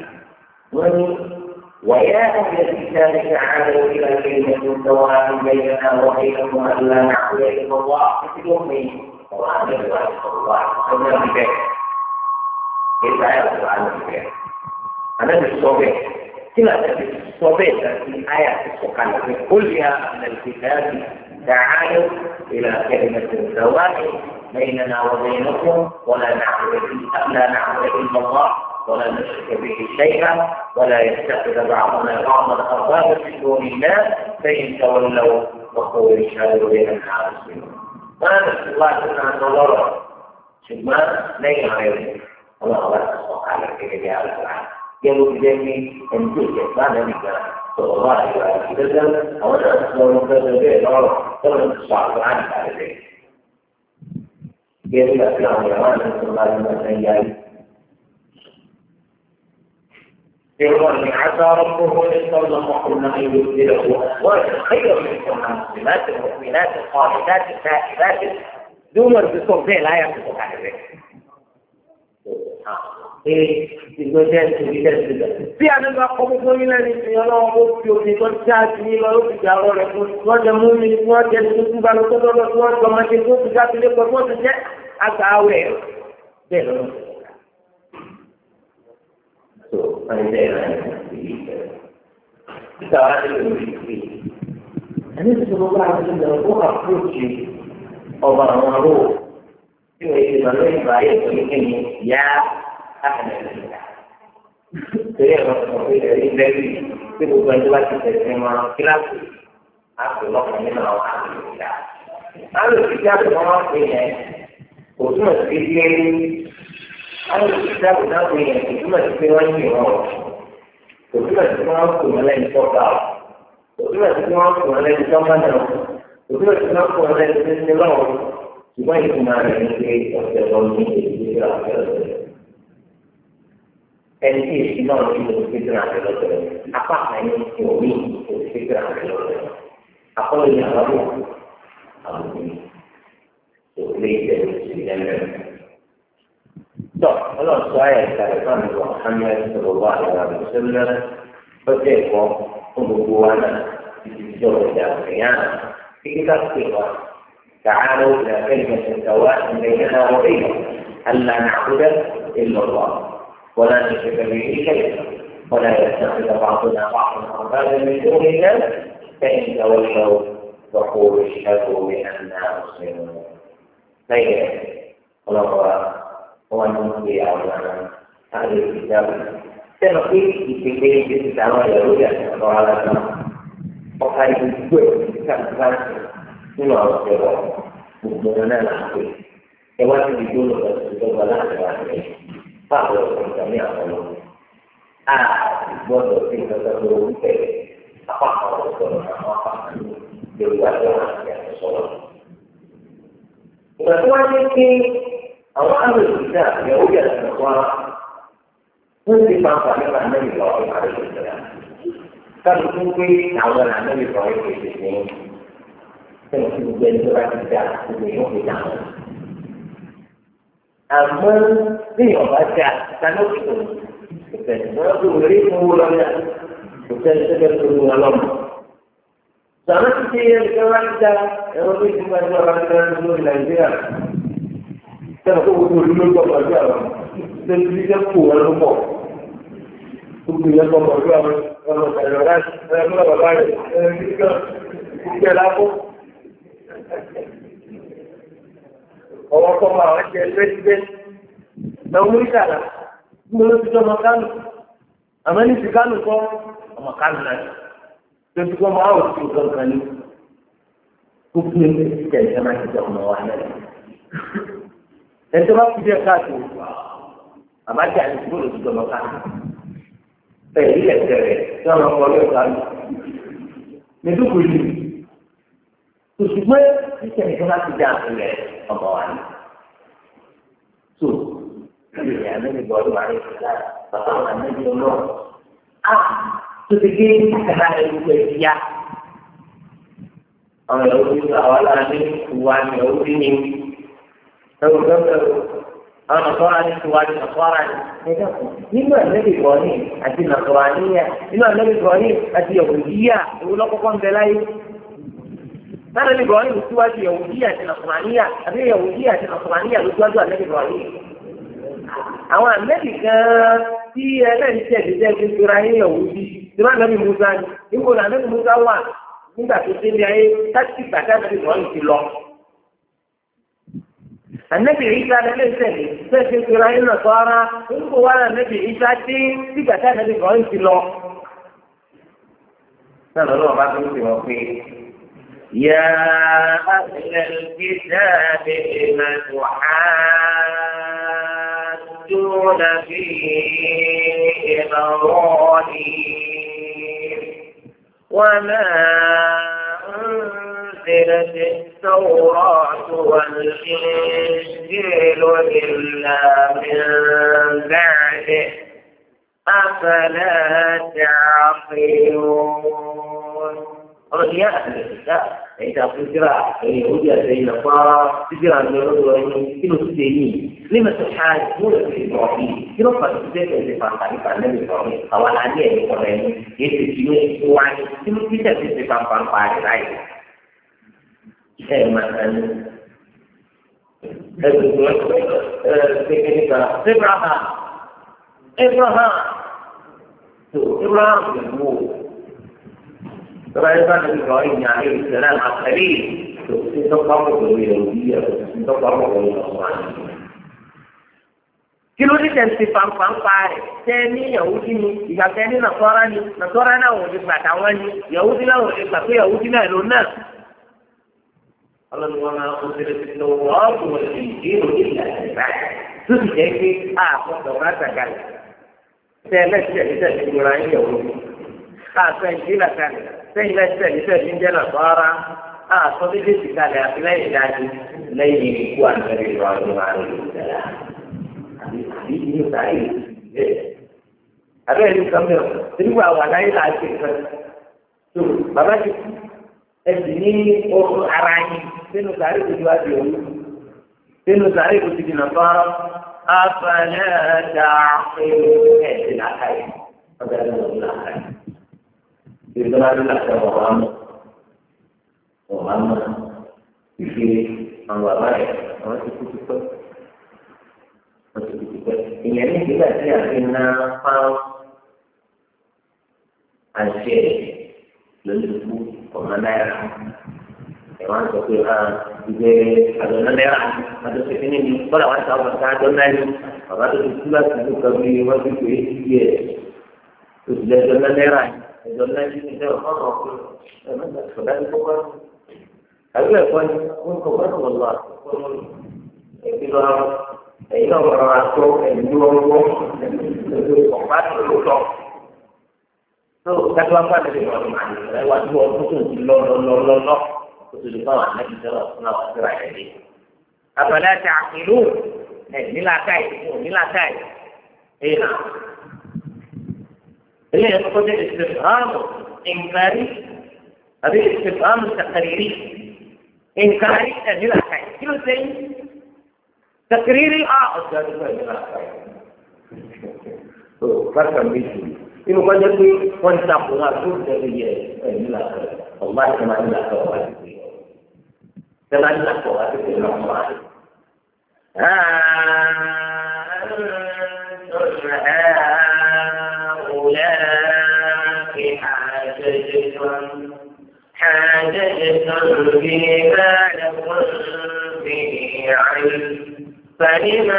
Speaker 1: ويا أهل الكتاب تعالوا إلى كلمة سواء بيننا وبينكم ألا نعبد إلا الله في يومين وعن الله صلى الله عليه وسلم كيف يعرف عن الكتاب أنا بالصوبة كلا بالصوبة في آية السكان قل يا أهل الكتاب تعالوا إلى كلمة سواء بيننا وبينكم ولا نعبد إلا الله ولا نشرك به شيئا ولا يتخذ بعضنا بعضا أربابا من دون الله فإن تولوا فقولوا اشهدوا بأننا مسلمون. وأنا الله سبحانه وتعالى ثم لا يغير الله سبحانه وتعالى يقول بجانب أن تلك بعد صلى الله عليه وسلم أو أن أسلم كذا به طبعا الصعب عن هذا يقول أسلام يرانا صلى الله عليه وسلم يقول عسى ربه إن صلى أن يبدله خير منكم مسلمات مؤمنات قانتات سائلات دون بصوت لا يقصد هذا Tí a nígbà kọ́kọ́ fún ilé ní ìyẹn lọ́wọ́ ó fi òfin tó tí a ti ní lọ ó fi jà ọ̀rọ̀ rẹ̀ fún wọ́n jẹ mú mi wọ́n jẹ ní tuntun bá lọ tó lọ́wọ́ tí wọ́n jọ máa ṣe tó fi jáde lé pẹ̀lú wọ́n ti jẹ́ àgbà awẹ̀ bẹ́ẹ̀ lọ́wọ́. So, wọ́n ti jẹ́ ìrìn àjò títà wá sí ìlú ìgbé. Ẹni tí mo bá ti lọ ó àpòjì ọba àwọn aró tí wọ́n ti lọ lórí ìgbà ayé pẹ̀lú kíni yá àhàlẹ̀ ìgbà. Torí ẹ̀rọ sọ̀rọ̀ pé ẹ̀rí lẹ́rí tí gbogbo ẹni bá ti tẹ̀sí wọn kíláàsì àpò lọ́kàn nínú àwọn àhàlẹ̀ ìgbà. Àhàlẹ̀ ìgbà tó wọ́n pè yẹn kò túmọ̀ sí pé àhàlẹ̀ ìgbà tó náà pè yẹn kò túmọ̀ sí pé wọ́n yìn wọ́n kò túmọ̀ sí pé wọ́n kò mọ́ lẹ́yìn tọ́ka òbí rẹ̀ tí wọ́n fún ọ lẹ́nu tó máa nà òbí rẹ̀ tí wọ́n fún ọ lẹ́nu tó ń ṣe lọ́wọ́ ṣùgbọ́n ìtumọ̀ rẹ̀ ní pé ọ̀sẹ̀ lọ ní èdè àti ọ̀sẹ̀ ẹni tí èsì náà ní èdè àti ọ̀sẹ̀ apá kan ní òbí èdè àti ọ̀sẹ̀ akọ́lé ní àwọn òbí òbí ìjẹun ìjẹun tọ́ ọlọ́sọ ayé ìtàgé fún àmì Muhammad sallallahu alaihi wasallam ó jẹ́ ẹ̀kọ́ fún gbogbo wa náà títí tí ọ̀rọ̀ ìjà àgbẹ̀yàn kíkí ká pè wá تعالوا إلى كلمة سواء بيننا وبينهم ألا نعبد إلا الله ولا نشرك به شيئا ولا يتخذ بعضنا بعضا أربابا من دون الله فإن تولوا فقولوا اشهدوا بأننا مسلمون. طيب الله هو المنزل على أهل الكتاب كما قيل في كتاب الكتاب يقول على وقال كان nínú àwọn ọ̀sẹ̀ gbogbo wọn náà là ń pè é wá sí ìdí olùkọ́ ìjọba láti wà ní báwo ọ̀sẹ̀ ìgbà ní àwọn ọmọ a gbọ́dọ̀ sí ìjọba tó ń tẹ̀lé apá àwọn ọ̀sẹ̀ àwọn apá lórí wájú àwọn àti àtúnṣọ́rọ̀. ìgbà tí wọ́n ní kí àwọn àrùn ìdíjà ìyàwó yà sọ̀rọ̀ wá wọ́n ti máa ń fà nípa àmẹ́rì lọ́wọ́ àrùn ìdíjà kálukú pé àwọn àmẹ́rì lọ́wọ́ ìdíjà sẹ́yìn tí gbogbo ẹni tó bá ti dá gbogbo yóò fi dáhùn. àmọ́ bí ọba dá sani ó fi tó ìfẹ̀sẹ̀ wọn tó wọlé fún owó lọ́yà kò sẹ́ni tó fẹ́ tó wọn lọ́mọ. sọ̀rọ̀ ti ṣe ẹni tó bá ti dá ẹ̀rọ tó ti bá ti wà láti dá lórí Nàìjíríà. sẹ́yìn tó gbogbo olú ló gbọ́ pẹ̀lú àwọn lẹ́nu tí jẹ́ kó wọn ló pọ̀. gbogbo yẹn gbọ́ pẹ̀lú àwọn ọmọ ìgbàlódé láti ẹ̀rọ bàbá rẹ̀ ọwọ́ kọ́ máa wá jẹ lẹ́sídẹ́ lọ́wọ́ múríkàlà ní ló ti tọ́mọ kánù àmọ́ ní ti kánù kọ́ ọmọ kánù náà tó ti kọ́ máa wò sí kankan ní kókó ní ti tẹ̀ ẹ̀ máa ti tẹ̀ ọmọ wa náà ẹ̀ tó bá fi dé káàtó àbájá ní ti bóòlù ti tọ́mọ kánù ẹ̀ ilẹ̀ tẹ̀rẹ̀ tí wọ́n kọ́ lé kánù mẹ́tòkòlì ṣùgbọ́n ìṣẹ̀lẹ̀ tó bá ti dá àpẹẹrẹ ọmọ wa ni. tó ìrìn àmì bọ́ọ̀lù wa ní ìṣẹ̀lẹ̀ bàbá wa níbi ọlọ́ a tó ti gé àkàrà ẹ̀rọ ẹ̀ yá. àwọn ẹ̀rọ tó ti àwọn alára ní ìwà ní ẹ̀rọ tí ní ẹ̀rọ gbẹ́gbẹ́ àwọn nàkọ́ra ní ìwà ní nàkọ́ra ní. nínú àlẹ́bí bọ́ọ̀lù àti nàkọ́ra níyà nínú àlẹ́bí bọ́ọ̀lù àti yọ̀wòdìyà ìwúlọ́kọ́kọ́ ń bẹ láyé. Nana ní Ibrahim ló síwájú Yahudiya àti Nasraniya àbí Yahudiya àti Nasraniya ló síwájú àlẹ́ Ibrahim. Àwọn àmẹ́bí kan tí ẹlẹ́rìí tẹ̀lé jẹ́ fi fira ní Yahudi tí wọ́n ànábì Musa ní. Níbo ni ànábì Musa wà nígbà tó délé ayé láti gbàgbé ànábì Ibrahim ti lọ. Ànábì Isa lẹ́lẹ́ tẹ̀lé tẹ́ fi fira ní Nasara níbo wà ànábì Isa dé tí gbàgbé ànábì Ibrahim ti lọ. Náà lọ́wọ́ bá tó ń fi wọn pé يا أهل الكتاب لم تحاجون في إبراهيم وما أنزلت التوراة والإنجيل إلا من بعده أفلا تعقلون يا أهل الكتاب إذا فكرة يهودية زي النصارى فكرة من الرجل كيلو سنين لما تحاجون في إبراهيم كيلو فتحدث في فانتاري فالنبي إبراهيم أولا عليه إبراهيم يتجيني إسواني كيلو تحدث في فانتاري رأيه مثلا إبراهيم فبعد ذلك إبراهيم عليه السلام الخليل تطبقه اليهودية تطبقه النصرانية kí ló dé tẹ̀sí fanfanfa rẹ̀ tẹ́ ní Yahudi ni ìgbà tẹ́ ní Nasara ni Nasara náà wò lè gbà táwọn ni Yahudi náà wò lè gbà pé Yahudi náà ló náà. ọlọ́run wọn máa ń tẹ̀lé ti lọ wọ́n kò wọ́n ti dé òde ìlànà ìbáyìí tó ti jẹ́ pé àpọ̀tọ̀ wọn àtàkàlẹ̀ tẹ́ ẹlẹ́sìn ẹ̀sìn ìgbòrò ayé Yahudi. إنجيل كان سيلا سيلا إنجيل صار صديقي كان أبلي دادي لين يكون غير إبراهيم عليه السلام حديث سعيد هذا اللي كمل تلو أولا إلى أشياء شو بابا الدين أو أراني سنو تعرف الواجب سنو تعرف الدين النصارى أفلا تعقلون لا خير هذا لا خير إذا الله Muhammad dipilih anggota masih cukup ini kita siapin nafas asyik lalu pengendara hewan kepikiran juga ada negara ada sini di kalau ada ada negara ada istilah itu kami masih dia terus ada negara ada negara itu orang sudah bukan أقول كبر والله إذا رأسوا الجوع وقت الوقت تو كتوانgan dari orang mana lewat dua musuh lo itu dibawa nanti terus nak cerai ini apabila ta'qilun nilakai ini yang betul istifham ingkari هذه استفهام تقريري إنكاري نلاقي كل شيء تقريري أستاذ نلاقي فرق بينهم إنه قد يكون ونسابنا كل شيء نلاقي الله كما نلاقي كما نلاقي في الرحمن أنتم هؤلاء حاججتم فيما لكم به علم فلم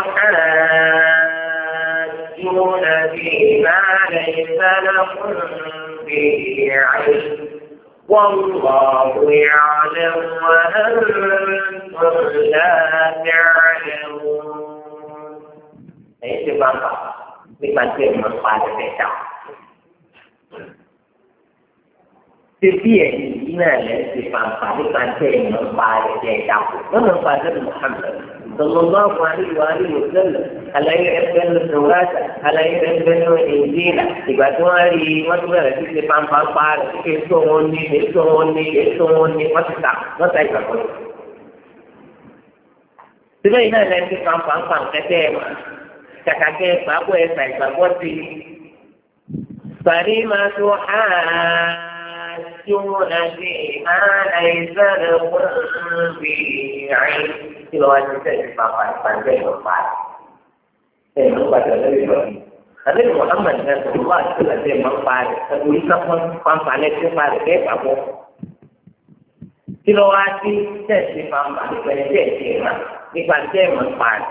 Speaker 1: تحاجون فيما ليس لكم به علم والله يعلم وأنتم لا تعلمون. Ini bangsa, dibantu manfaat desa. Setiap iman dipampang dibantu manfaat desa. Manfaat Muhammad Sallallahu Alaihi Wasallam. Alaihi Wasallam Taurat, alaihi Wasallam Injil. Dibantu hari waktu itu dipampang par, itu macam tak apa. Sebenarnya ini adalah dipampang kata. Cakap apa yang saya buat ini? Farima tuhajun bima laisa lakum bihi ilm. Kalau ada sesuatu pandai berfaham. Membaca dari mana? Ada Muhammad Rasulullah Sallallahu Alaihi Wasallam tulisan pandai berfaham apa? Kalau ada sesuatu pandai berfaham.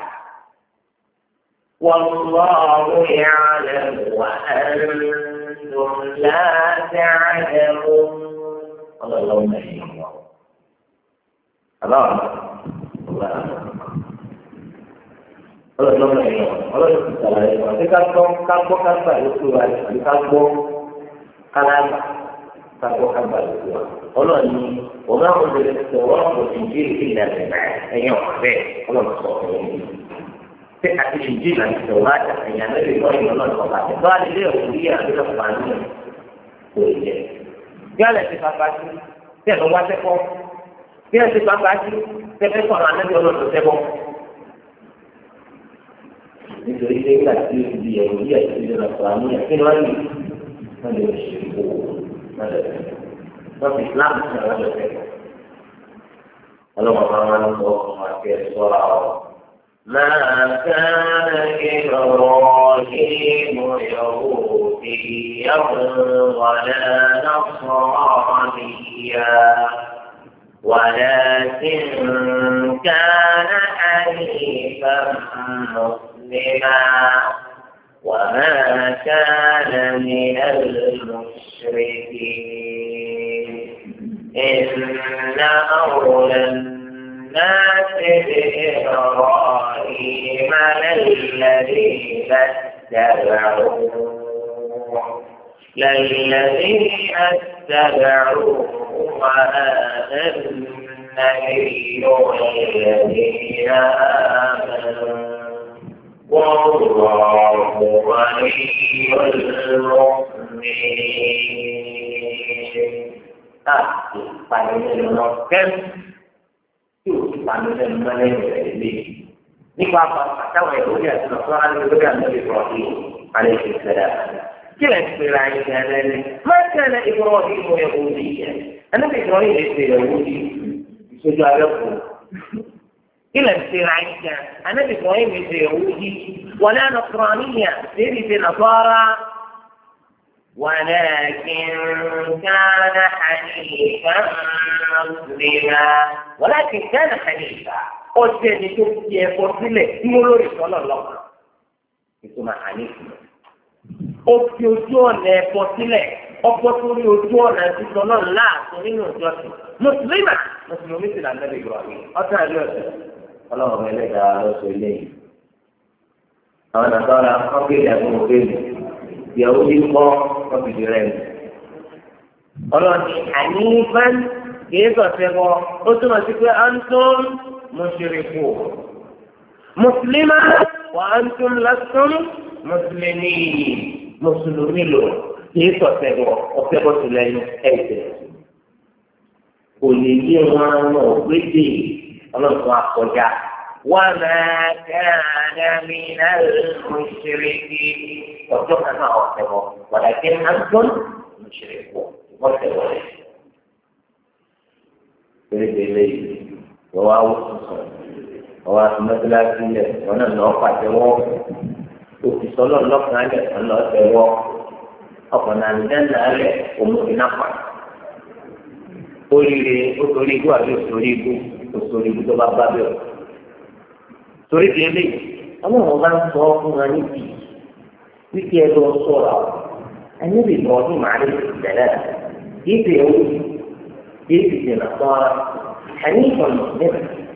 Speaker 1: والله يعلم وأنتم لا تعلمون. الله ما يعلم. الله ما يعلم. الله تعالى. Jika kamu kata itu ada, kamu kalam kamu kata itu. Allah ni orang boleh seorang berjilid tidak benar. Ayat apa? Allah maksudnya. Sekat Injil dan Taurat yang ada di dalam Al-Quran. Soal dia dia ada kepada dia. Dia ada sesuatu. Dia buat sesuatu. Dia sesuatu. Dia orang yang dia buat sesuatu. Itu dia dia dalam Al-Quran yang keluar ni. Ada syirku. Ada. Islam ada sesuatu. Kalau orang memakai suara ما كان إبراهيم يهوديا ولا نصرانيا ولكن كان حنيفا مسلما وما كان من المشركين إن أولى الناس بإبراهيم الذين اتبعوه للذين اتبعوا وهذا النبي والذين آمنوا والله ولي المؤمنين. Pandangan itu pandangan mana yang ini? Ini apa? Tahu ya? Dia soalan itu kan dari Ibrahim alaihissalam. Jelas bilangnya dari mana Ibrahim Yahudi? Anak Ibrahim itu Yahudi. Sudah ada pun. Jelas bilangnya anak Ibrahim itu Yahudi. Wala Nasraniyah. Jadi Nasara. ولكن كان حنيفا مسلما ولكن كان حنيفا قلت لي تبكي قلت لي يقولوا صلى الله عليه وسلم ثم حنيف أبكي وجونا قلت لي أبكي وجونا صلى الله عليه وسلم مسلما مسلم مثل النبي إبراهيم أتى اليوم الله عليك على سيدي أنا قال أبكي أبو بكر Yahudi kọ́ ọ̀bìdì rẹ̀ ni. Ọlọ́ni ànífàn kìí sọ̀tẹ̀ bọ̀ ó túmọ̀ sí pé antum mushriku. Mùsùlùmá wà antum lastum mùsùlùmí. Mùsùlùmí lò kìí sọ̀tẹ̀ bọ̀ ọ̀fẹ́ bọ̀ sílẹ̀ ní ẹ̀jẹ̀. Kò lè yé wọn náà gbédè ọlọ́run àkọjá. وما كان من المشركين وجهنا أخذوا ولكن أنتم مشركون وكذلك يريد إليه وواو وواو مثلا كله وانا نوقع جواب وفي صلاة الله تعالى الله جواب أفنى عندنا عليه وممكن نفع أريد أريد تبابا torí ti eléyìí ọlọ́run bá ń sọ fún wa níbi wípé ẹ lọ sọ̀rọ̀ ẹni lè mọ ọdún màálù ìbẹ̀rẹ̀ kìí ṣe ewu kìí ṣe ṣe nàṣọ́ra ẹni ìfọ̀nà nípa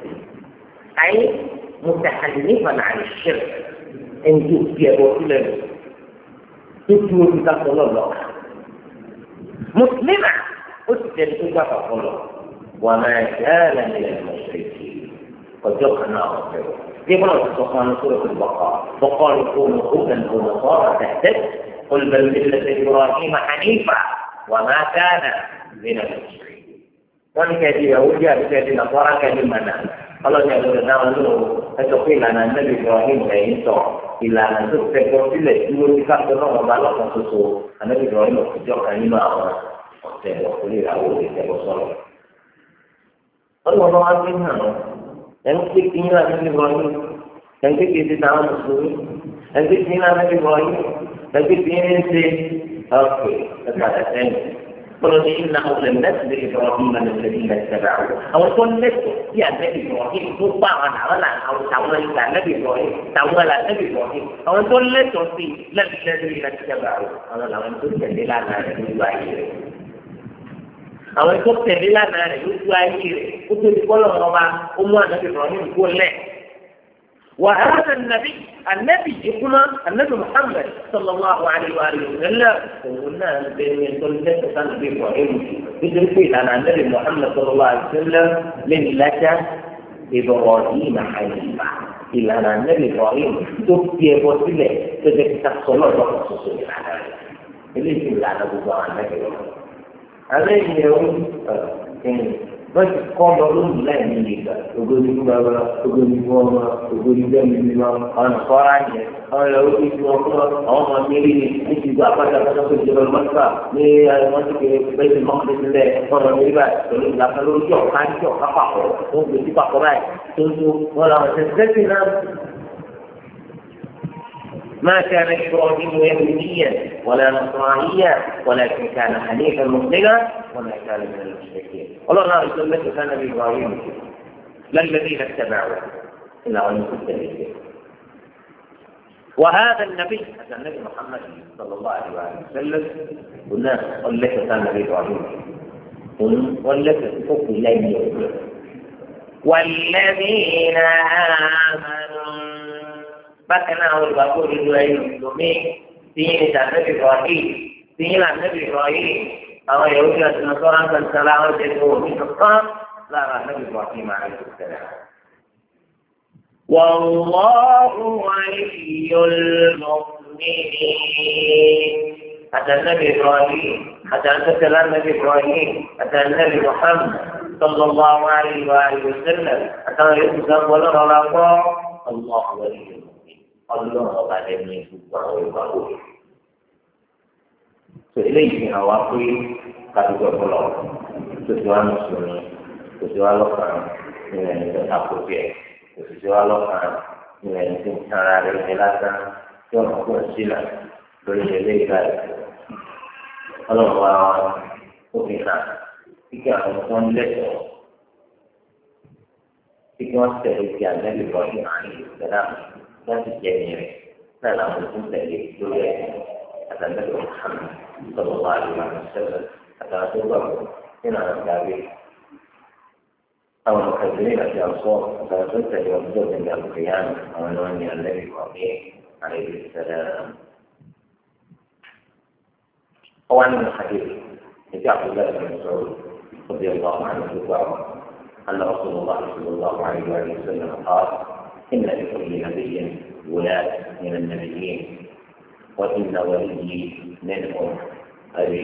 Speaker 1: ayé mùtàkàlì nípa náà ṣe ẹni tó fi ẹ̀rọ sílẹ̀ lọ tó tu ojú ká sọ lọ́lọ́ mùsùlùmí ó sì tẹ̀lé tó gbà pàpọ̀ lọ wà máa ṣe é lẹ́nu ẹ̀rọ ṣe ọjọ́ kan náà ọ̀fẹ́ wọ̀. يقول سبحانه سورة البقرة وقالوا كونوا هودا ونصارى تهتدوا قل بل ملة إبراهيم حنيفا وما كان من المشركين. وأنك يهود بكذا نصارى كلمنا الله جل جلاله فتقول لنا النبي إبراهيم ليسوع إلى أن تذكر كل شيء وتذكر الله وبارك خصوصه النبي إبراهيم وتجاه كلمة وقل أول وصلى الله عنه ẹni tí kì í láti fi wọ́n yín ẹni tí kì í ti dáhùn mùsùlùmí ẹni tí kì í láti fi wọ́n yín ẹni tí kì í ń ṣe ọ̀kẹ́ ẹ̀ka ẹ̀sẹ̀yìn kọ́lọ́ ní iná ọ̀sẹ̀ lẹ́sìn ìfọwọ́fún ìmọ̀ lẹ́sìn ìlẹ̀ ìṣẹ̀dá àwọn tó lẹ́sìn tí ànẹ́bí ìfọwọ́fún tó bá àwọn àwọn làwọn táwọn ìlà ànẹ́bí ìfọwọ́fún táwọn ìlà ànẹ́bí ìfọwọ́fún àwọn tó lẹ́sìn sí lẹ́sìn ìlẹ̀ ìṣẹ̀dá àwọn làwọn tó tẹ̀lé lánàá rẹ̀ lójú ayé rẹ̀ àwọn tó tẹ̀lé lánàá rẹ̀ lójú ayé rẹ̀ kó tó di kọ́lọ̀ ọba ó mú ànábì Ibrahim kó lẹ̀. وهذا النبي يكون النبي محمد صلى الله عليه وآله وسلم قلنا بين كل سنة النبي إبراهيم يدرك أن النبي محمد صلى الله عليه وسلم ملة إبراهيم حنيفا إلى أن النبي إبراهيم تبكي وسيلة تذكر صلاة وخصوصية على اللي يقول على أبو النبي alẹ́ yìí wọ́n ti kọ́ lọ lónìí láì ní ìgbà ogójì fún bàbá ogójì fún ọmọ ogójì fún ẹ̀mí mímọ́ ọ̀nà kọ́ra yẹn ọ̀nà ìyàwó ti fún ọkọ àwọn ọmọ mẹ́rin ní ní ti gba apáta apáta tó ti lọ mọ́tà ní wọ́n ti kéré bẹ́ẹ̀ mọ́kànlá ti lẹ̀ ọ̀nà mẹ́rin báyìí pẹ̀lú ìlànà lórí ọ̀ká papọ̀ tó ń gbèsè papọ̀ báyìí tó ń tó wọn làwọn ṣẹ̀ ما كان إبراهيم يهوديا ولا نصرانيا ولكن كان حنيفا مسلما وما كان من المشركين. الله لا يقول لك كان إبراهيم لا الذين اتبعوه إلا أن يكذبوا. وهذا النبي محمد صلى الله عليه وسلم قلنا قل لك كان إبراهيم قل لك حكم إليه والذين آمنوا bákan náà àwọn olùgbàgbọ́ òdodo ẹ̀yìn lómi tí yín ní sàmẹ́bí Ibrahim tìyín là nẹ́bí Ibrahim àwọn Yahudi àti Nasara ń gbàgbé sálá àwọn ìṣẹ̀lẹ̀ òní kankan lára nẹ́bí Ibrahim àti ìṣẹ̀lẹ̀. والله ولي المؤمنين حتى النبي إبراهيم حتى أن تسأل النبي إبراهيم حتى النبي محمد صلى الله عليه وآله وسلم حتى يسأل ولا الله الله ولي المؤمنين الله بعد من يسوع ويقول فإليه هو في كاتب الله سجوا مسلمين سجوا لقنا من الأقوياء سجوا لقنا من الإنسان الرجالة يوم يكون سلا برجلي كذا الله وفينا jika orang melihat jika sebagian dari bagi ini dalam sejarah dalam bentuk dari dunia akan berkembang Sallallahu Alaihi Wasallam akan berubah dengan dari awal kajian dari asal akan terjadi bentuk dengan kian awalnya yang lebih baik Alaihi Wasallam awal hadis itu adalah Rasul رضي الله عنه أن رسول الله صلى الله عليه وسلم قال إن لكل نبي ولاة من النبيين وإن ولي منهم أبي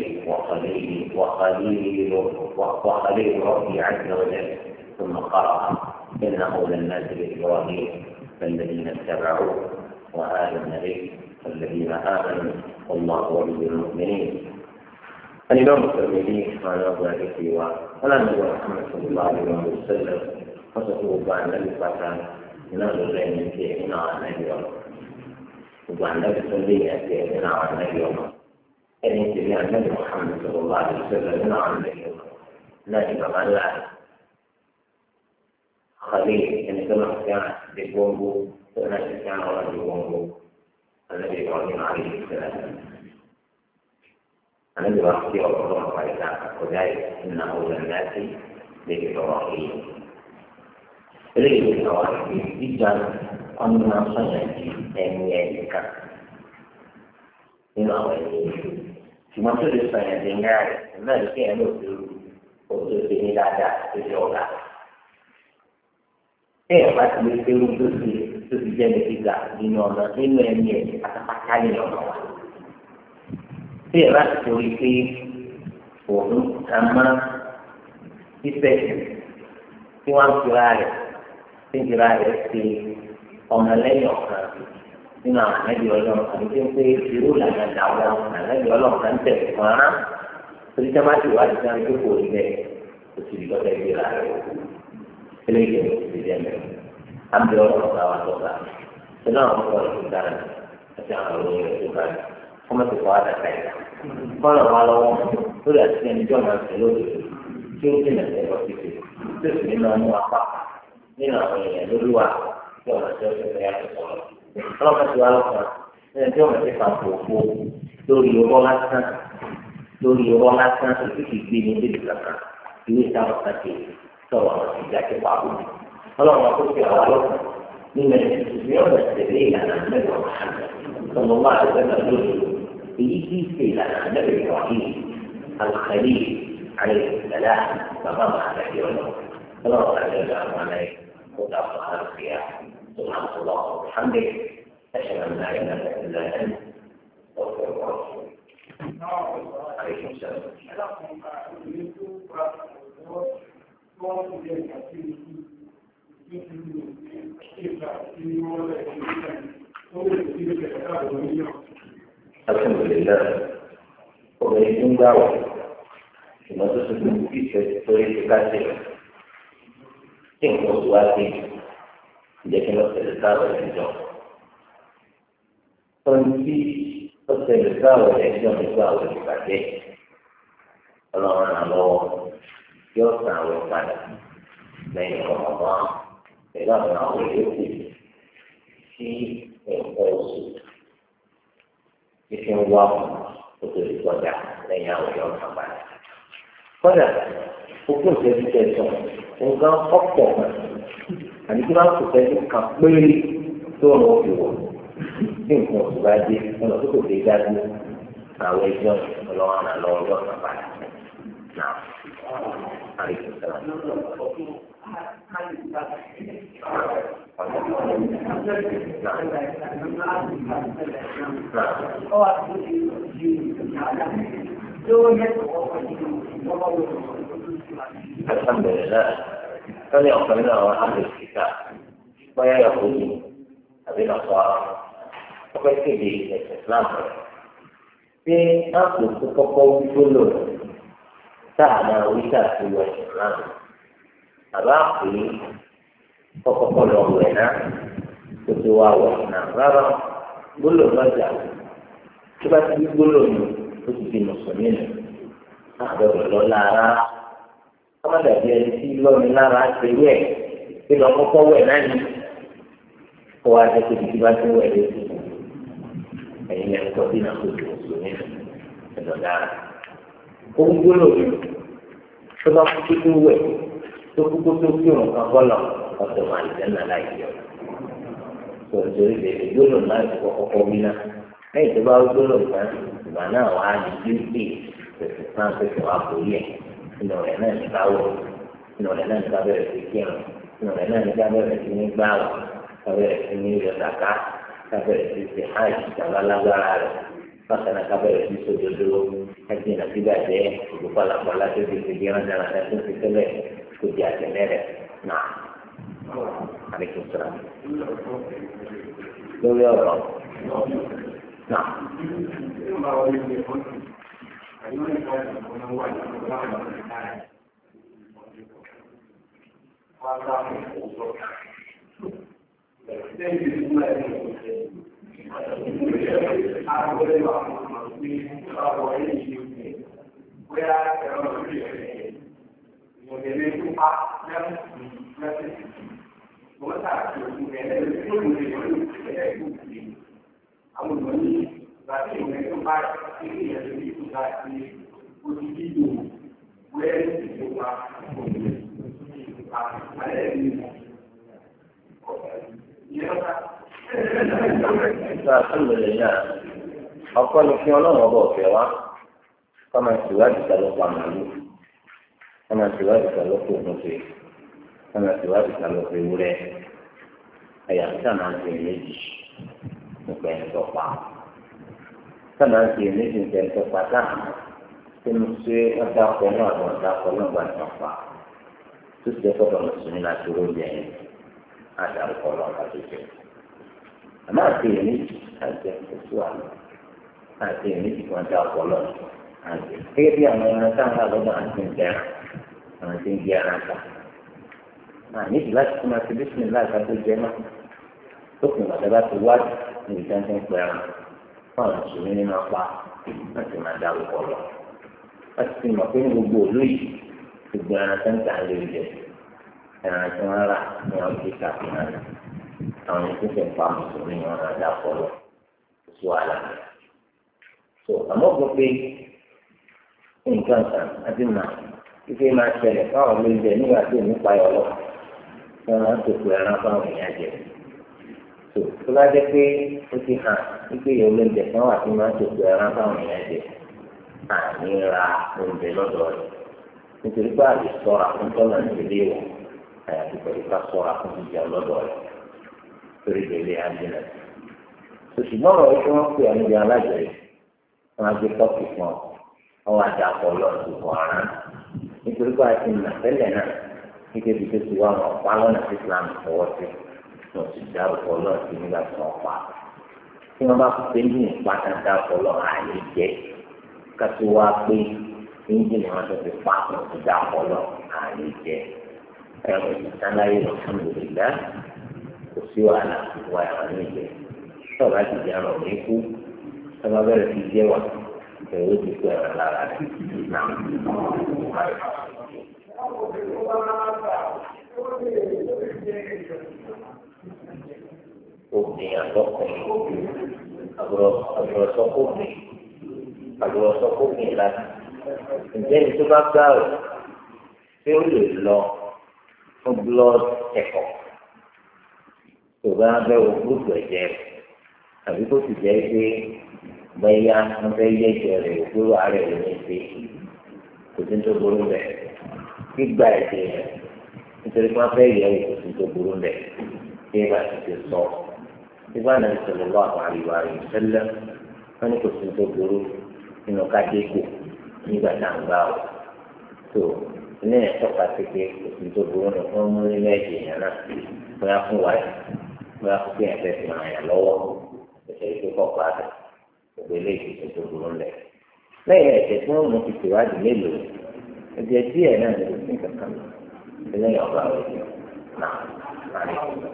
Speaker 1: وخليل ربي عز وجل ثم قرأ إن أولى الناس بإبراهيم فالذين اتبعوه وآل النبي فالذين آمنوا والله ولي المؤمنين الإمام الترمذي قال أبو ذكي ولا نبي محمد صلى الله عليه وسلم وصفه بعد النبي فكان ينال العلم في إناء النبي وبعد النبي صلى الله عليه وسلم إناء النبي أن يتبع النبي محمد صلى الله عليه وسلم إناء النبي نجم الله خليل يعني كما كان بقومه فنجم كان الله بقومه النبي إبراهيم عليه السلام أنا دلوقتي أقول لك وذلك إن أولى الناس بإبراهيم إليه الحوادث جدا أن صنعت أميالك من أولئك ثم تدرس صنعت ما لكي أنوثر وتدرسني لا تجعلها بس لكي تدرسني juga di nomor ini kata-kata ini nomor tí ẹ bá ti torí pé òun ká má fífẹ́ tí wọ́n ń tura rẹ̀ tí ń tura rẹ̀ ṣe ọmọlẹ́yìn ọ̀kan nínú àwọn ànábì ọlọ́run àti tí ń pé irú ìlànà ìdáwọ́ ànábì ọlọ́run kan tẹ̀ fún ara torí tí wọ́n bá ti wá ti sáré tó kò rí bẹ́ẹ̀ kò sì rí lọ́tẹ̀ bí ra rẹ̀ eléyìí ló ti di ẹ̀mẹ́ àbí ọlọ́run bá wà tọ́ka sínú àwọn ọmọ rẹ̀ tó dára àti àwọn olóyè rẹ̀ tó dára kọ́mọ́ ti kọ́ àdàkà yìí kọ́nà wà lọ́wọ́ lórí àti ẹni tí ọ̀nà ìṣẹ̀lẹ̀ òde tí ó dènà ẹ̀rọ títì tí ó sì nínú ọmọ apá nínú àwọn èèyàn lóluwà tí ọ̀nà tí ó ti fẹ́ yàtọ̀ sọ̀rọ̀ ọlọ́pàá ti wá lọ́kàn ẹni tí ọ̀nà ti fà fòfò lórí ọwọ́ lásán tó ti fi gbé ní bíbí kankan ìwé ìtàwọn kan ti sọ̀rọ̀ àwọn ìjà ti pa àbò ọlọ́run akókò àwọn lọ́kàn nínú ẹni ọ̀nà tẹ̀lé ìlànà mẹ́wàá sọ̀rọ̀ wá àgbẹ̀dẹ̀ يجي في النبي إبراهيم الخليل عليه السلام فقام على يومه الله تعالى عليه خذ أفضل الخيار سبحانك الله وبحمدك أشهد أن لا إله إلا أنت أستغفرك عليكم السلام الحمد لله ومن دعوة ثم تسلم في طريق كثير إن قصواتي لكن السلطة والإنجاز فنسي السلطة والإنجاز والإنجاز الله عنه يوسع ويفعل بين رمضان إلى رمضان يوسف في القوس ìfihàn wà fún òtòlù ìgbọ̀dà lẹ́yìn àwọn ọ̀yọ́ ọ̀sánbà. kọ́dà ogún ìṣẹ́jú tẹ̀sán nǹkan ọ̀pọ̀ àti tí wọ́n kò fẹ́ẹ́ kan péré tó ọ̀nà òfin wọ̀ bí nǹkan oṣù bá dé ọ̀nà tó kò dé dájú
Speaker 2: àwọn ẹjọ́ ọlọ́wọ́ náà lọ́wọ́ yọ̀ọ̀kan padà náà àríkù sọ̀rọ̀. Alhamdulillah, kami akan mengenal ahli kita. Supaya Yahudi, tapi Nasara, seperti di Islam. Di aku pokok dulu, tak ada wisata di Islam. Tapi pokok kalau wena, kedua wena, rara belum saja. Coba belum itu di Muslimin. Ada berdolara. Kamu ada dia di lara sewe, di pokok wena ni. Kau ada tiba-tiba sewe itu. Ini yang kau tidak Muslimin. Berdolara. Kau belum. Sebab itu we. Tuku-tuku orang kolong atau macam lagi. So jadi dulu nak pokok mina. Itu baru dulu kan. Mana orang jadi sampai soal kuliah. Nolena ni tahu. Nolena ni tahu berfikir. Nolena ni tahu berfikir bawa. Tahu berfikir zakat. Tahu berfikir haji. Tahu lagar. Pasal nak berfikir dulu. Haji nak tidak deh. Lupa tu berfikiran dalam itu fikir. Kujian sendiri. Nah, Waalaikumsalam. Boleh orang. Nah.
Speaker 3: Modele itu Pak yang masih mengatakan modele itu itu amun ini berarti itu Pak ini yang jadi dari individu itu Pak ada ini
Speaker 2: Alhamdulillah. Apa yang Allah mau bawa? Kami sudah kalau kami sama jiwa kalau kunosi, sama jiwa kalau kuure, ayat sama jenis, bukan sopan. Sama jenis bukan sopan. Semua ada kolom bukan sopan. Terus dia kalau semua turun dia ada kolom kasih. Sama jenis ada sesuatu. Ada jenis bukan ada kolom. Dia yang menentang kalau ada anjing tinggi rasa. Nah ini jelas masih Bismillah satu jemaah. Untuk mendapat buat di jantung berang. Kalau ini apa? Masih ada kolom. Pasti makin bubului kebenaran cahaya dia. Yang semula yang kita kenal. Tahun itu sempat ini orang ada kolom. Soalan. So kamu boleh ingkar adina. Ike máa ṣẹlẹ̀ fáwọn olóúnjẹ nígbà tí èmi pa ẹ̀ lọ wọn máa ń tòkù ẹran fáwọn èèyàn jẹ tó bá jẹ́ pé ó ti hàn wípé ìyá olóúnjẹ kan wà tí máa ń tòkù ẹran fáwọn èèyàn jẹ àní ra oúnjẹ lọ́dọ̀ rẹ̀ nítorí pé àlè sọ́ra fún tọ́lá nílé wọ̀ àyàfi pẹ̀lú ká sọ́ra fún jíjẹ lọ́dọ̀ rẹ̀ torí ìdílé àjẹnà ṣùgbọ́n ọ̀rọ̀ tí wọ́n pè ọ́ níbi alájọyọ̀ wọn á gbé tọ́kì fún ọ wọn wá dà pọ̀ lọ́ọ̀dù fún ara nítorí pé a ti nà tẹ́lẹ̀ náà kíkẹ́ bí tó ti wá wọn pa lọ́nà tí Islam fọwọ́ sí wọn sì dárúkọ lọ́ọ̀dù nígbà tí wọ́n pa tí wọ́n bá pè ní ìpàtà dárúkọ lọ́ọ̀ àyè jẹ́ kátó wá pé ìjìnlẹ̀ wọn tó ti pa wọn ti dárúkọ lọ́ọ̀ àyè jẹ́ ẹ̀rọ ìsàlàyé alhamdulillah kò sí wàhálà wà ẹ̀rọ níjẹ́ tó bá ti jẹ́ ọ̀rọ̀ ní kú tó bá bẹ̀rẹ̀ sí jẹ́ wà ẹ̀rọ ti kú ẹ̀rọ lára rẹ̀ náà. Obìnrin àtọkùnrin àbúrò sọkùnrin láti ǹjẹ́ ní tó bá gbà rẹ̀ ṣé ó lè lọ fún blood check-up tó bá bẹ́ wo gúrúùpù ẹ̀jẹ̀ rẹ̀ àbí kó sì jẹ́ pé bẹ́yà wọ́n fẹ́ yé ẹ̀jẹ̀ rẹ̀ òkúrò ààrẹ rẹ̀ ní ìpè kò sí tó burú bẹ̀ gbígba ẹ̀jẹ̀ rẹ̀ nítorí wọ́n fẹ́ yẹ kò sí tó burú bẹ̀ bí ẹ bá ti sọ nígbà náà sọ̀rọ̀ lọ́wọ́ àwọn àríwá rẹ̀ sẹ́lẹ̀ wọ́n ní kò sí tó burú nínú kájéèkó nígbà tá à ń gbà ó tó ilé yẹn tọ́ka sí pé kò sí tó burú nínú wọ́n mú nínú ẹ̀jẹ̀ yẹn náà bóyá fún wa bóyá fún pé ẹ̀fẹ́ fi ràn yàn lọ́wọ́ ẹ̀fẹ́ ìgbékọ̀ padà gbogbo eléyìí tó tó burú lẹ̀. lẹ́yìn ẹ̀jẹ̀ tí wọ́n mú ti tèwádìí mélòó ẹ̀jẹ̀ díẹ̀ náà lè fi kankan lẹ́yìn ọ̀gá rẹ̀ náà náà lè fi.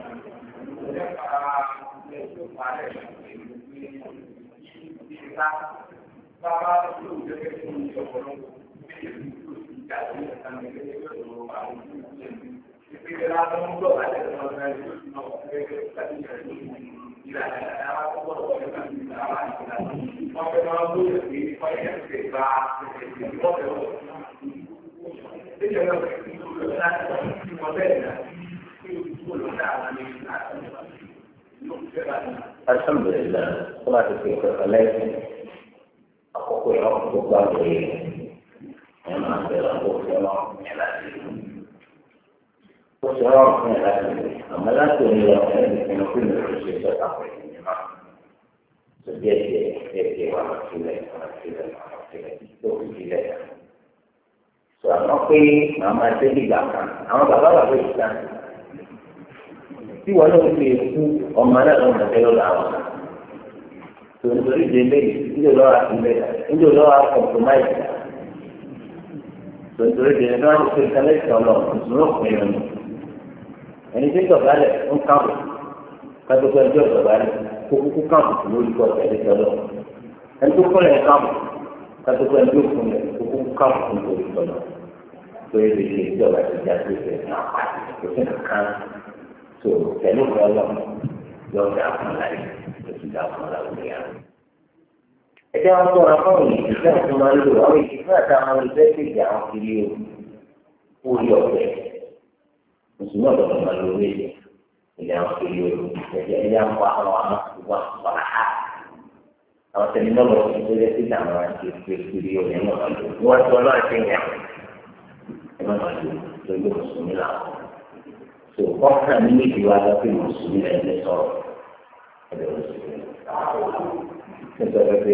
Speaker 2: Alhamdulillah, setelah itu selesai, aku yang bukan dari yang adalah orang yang lagi, orang yang lagi, amalan tu yang mungkin bersih tetap ini, setiap dia orang silap itu silap. Soalnya nama itu digakan, nama bapa kita. Tí wọn náà fi kú ọmọ náà lọ́nà tẹ́lẹ̀ làwọn tó ń torí délé níjò lọ́wọ́ àtúnbẹ̀ níjò lọ́wọ́ àkọ̀tùmáìsì tó ń torí délé náà ń fi kálẹ̀sì ọ̀nà ìṣúná òpin ọ̀nà ẹni tí ìjọbalẹ̀ ń káàbọ̀ kátókò ẹjọ́ ìjọbalẹ̀ kó kúkú káàbọ̀ tó lórí kọ́ tẹ̀lé tọ́lọ̀ ẹni tó kọ́lẹ̀ káàbọ̀ kátókò ẹjọ́ ìfúnlẹ̀ kó kúkú káàbọ̀ tó lórí tọ́lọ̀ tó yẹ lè ìjọba ti já sí ìfẹ́ náà kò sí nǹkan so pẹ̀lú ọlọ́ yóò dá fún láyé yóò sì dá fún láwùjọ yàrá. ẹjẹ́ wọn tó wọn fún ìdílé tó máa ń lò àwọn ìdílé àti àwọn ìdílé kéde àwọn kiri orí ọ̀fẹ́ mùsùlùmí ọ̀dọ́ máa lò wé ilé àwọn kiri ẹ̀jẹ̀ àwọn àwọn àmọ́ wà á àwọn tẹ̀lé náà lọ sí ìdílé tí àwọn àti kiri orí ẹ̀ máa lò wọ́n ti ọlọ́run ti yàn ẹ̀ máa lò lórí mùsùlùmí làwọn. So, kọ́kàn ní méjì wá lọ pé mùsùlùmí ẹ̀ lè sọ̀rọ̀ ẹ̀dẹ̀ mùsùlùmí. Nítorí pé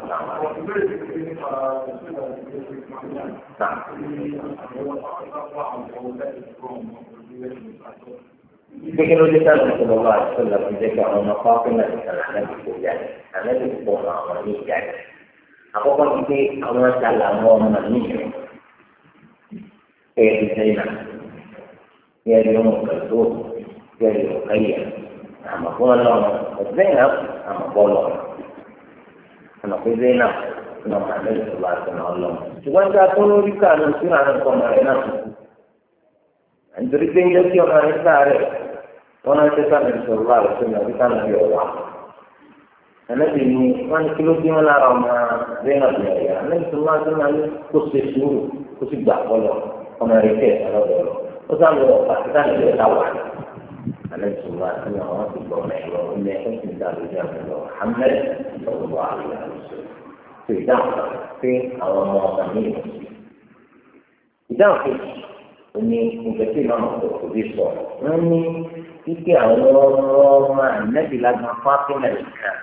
Speaker 2: Gbẹ́gẹ́ ló dé sáà ní ìṣòro wa àti ìṣòro àti ìjẹ́kẹ́ àwọn ọmọ kọ́kọ́ náà ní ìṣòro àlẹ́bí kò jáde àlẹ́bí pọ̀ àwọn ní ìjáde. Àkọ́kọ́ ni pé àwọn ọ̀sà làwọn ọmọ nìyẹn ẹ̀ẹ́dì sẹ́yìn náà. يا يوم الكسور يا يوم القيم أما قول الزينب أما قول أما قول زينب أما محمد صلى الله عليه وسلم شوان جاتونو بكا نسير عن القمرين عند رجلين جاتي وما نساره وانا تسال صلى الله عليه وسلم بكا نبي الله أنا بني وانا كيلو دي ولا رما زينب يا النبي صلى الله عليه وسلم كسي سورو كسي بقول وما ريكه على دولو وصاروا باكستان اللي يتطوع على السلطة أن الله سبحانه وإن يكون كتاب جامع محمد صلى الله عليه وسلم في دعوة في المواطنين دعوة إني كثير من الأخوة إني يجي الله النبي لازم فاطمة الكلام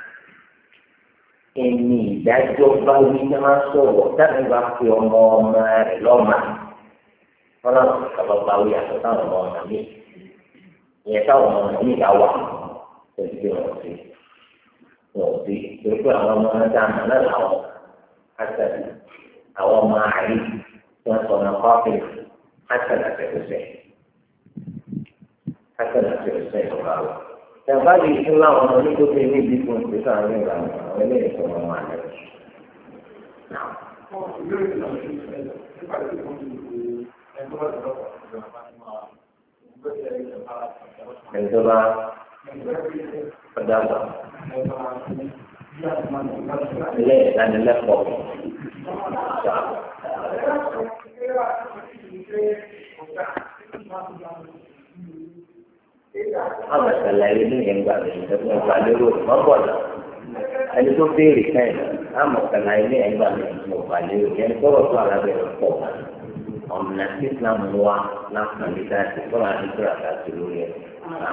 Speaker 2: إني دعوة باوي كما سوى تنبع في يوم لوما wọ́n náà kàbọ̀ bá wí àtọ̀ táwọn ọmọ ọ̀nà mi ìyẹn táwọn ọmọ ọ̀nà mi yà wà lórí bí wọ́n ti torí pé àwọn ọmọ ọ̀nà tá a mọ̀ náà làwọn àtàlù àwọn ọmọ àárí tí wọ́n sọ ọ̀nà kọ́fì àtàlù àtẹ̀lẹ́sẹ̀ ìjọba rẹ̀. ìjọba yìí fún láwọn ọmọ onígbòkè ní ibi fún ìgbésẹ̀ àwọn ìgbà àwọn eléyìí tó wọn wà lẹ́yìn. Ìjọba ọ̀dàgbà ilé ìdánilẹ́kọ̀ọ́ àwọn ìṣẹ̀lẹ̀ ilé ìgbà lérò wọ́n bọ̀ lọ.
Speaker 1: ẹni tó béèrè káyìn àmọ̀ kàlà ilé ẹgbàá mi ní ọ̀pàlẹ́ òkè ẹni tọ́rọ̀ tó alábẹ̀rẹ̀ pọ̀ ọ̀nà tí Islam wá láǹfààní dáàbò fún àdúgbò àtàkì lórí ẹ̀ náà.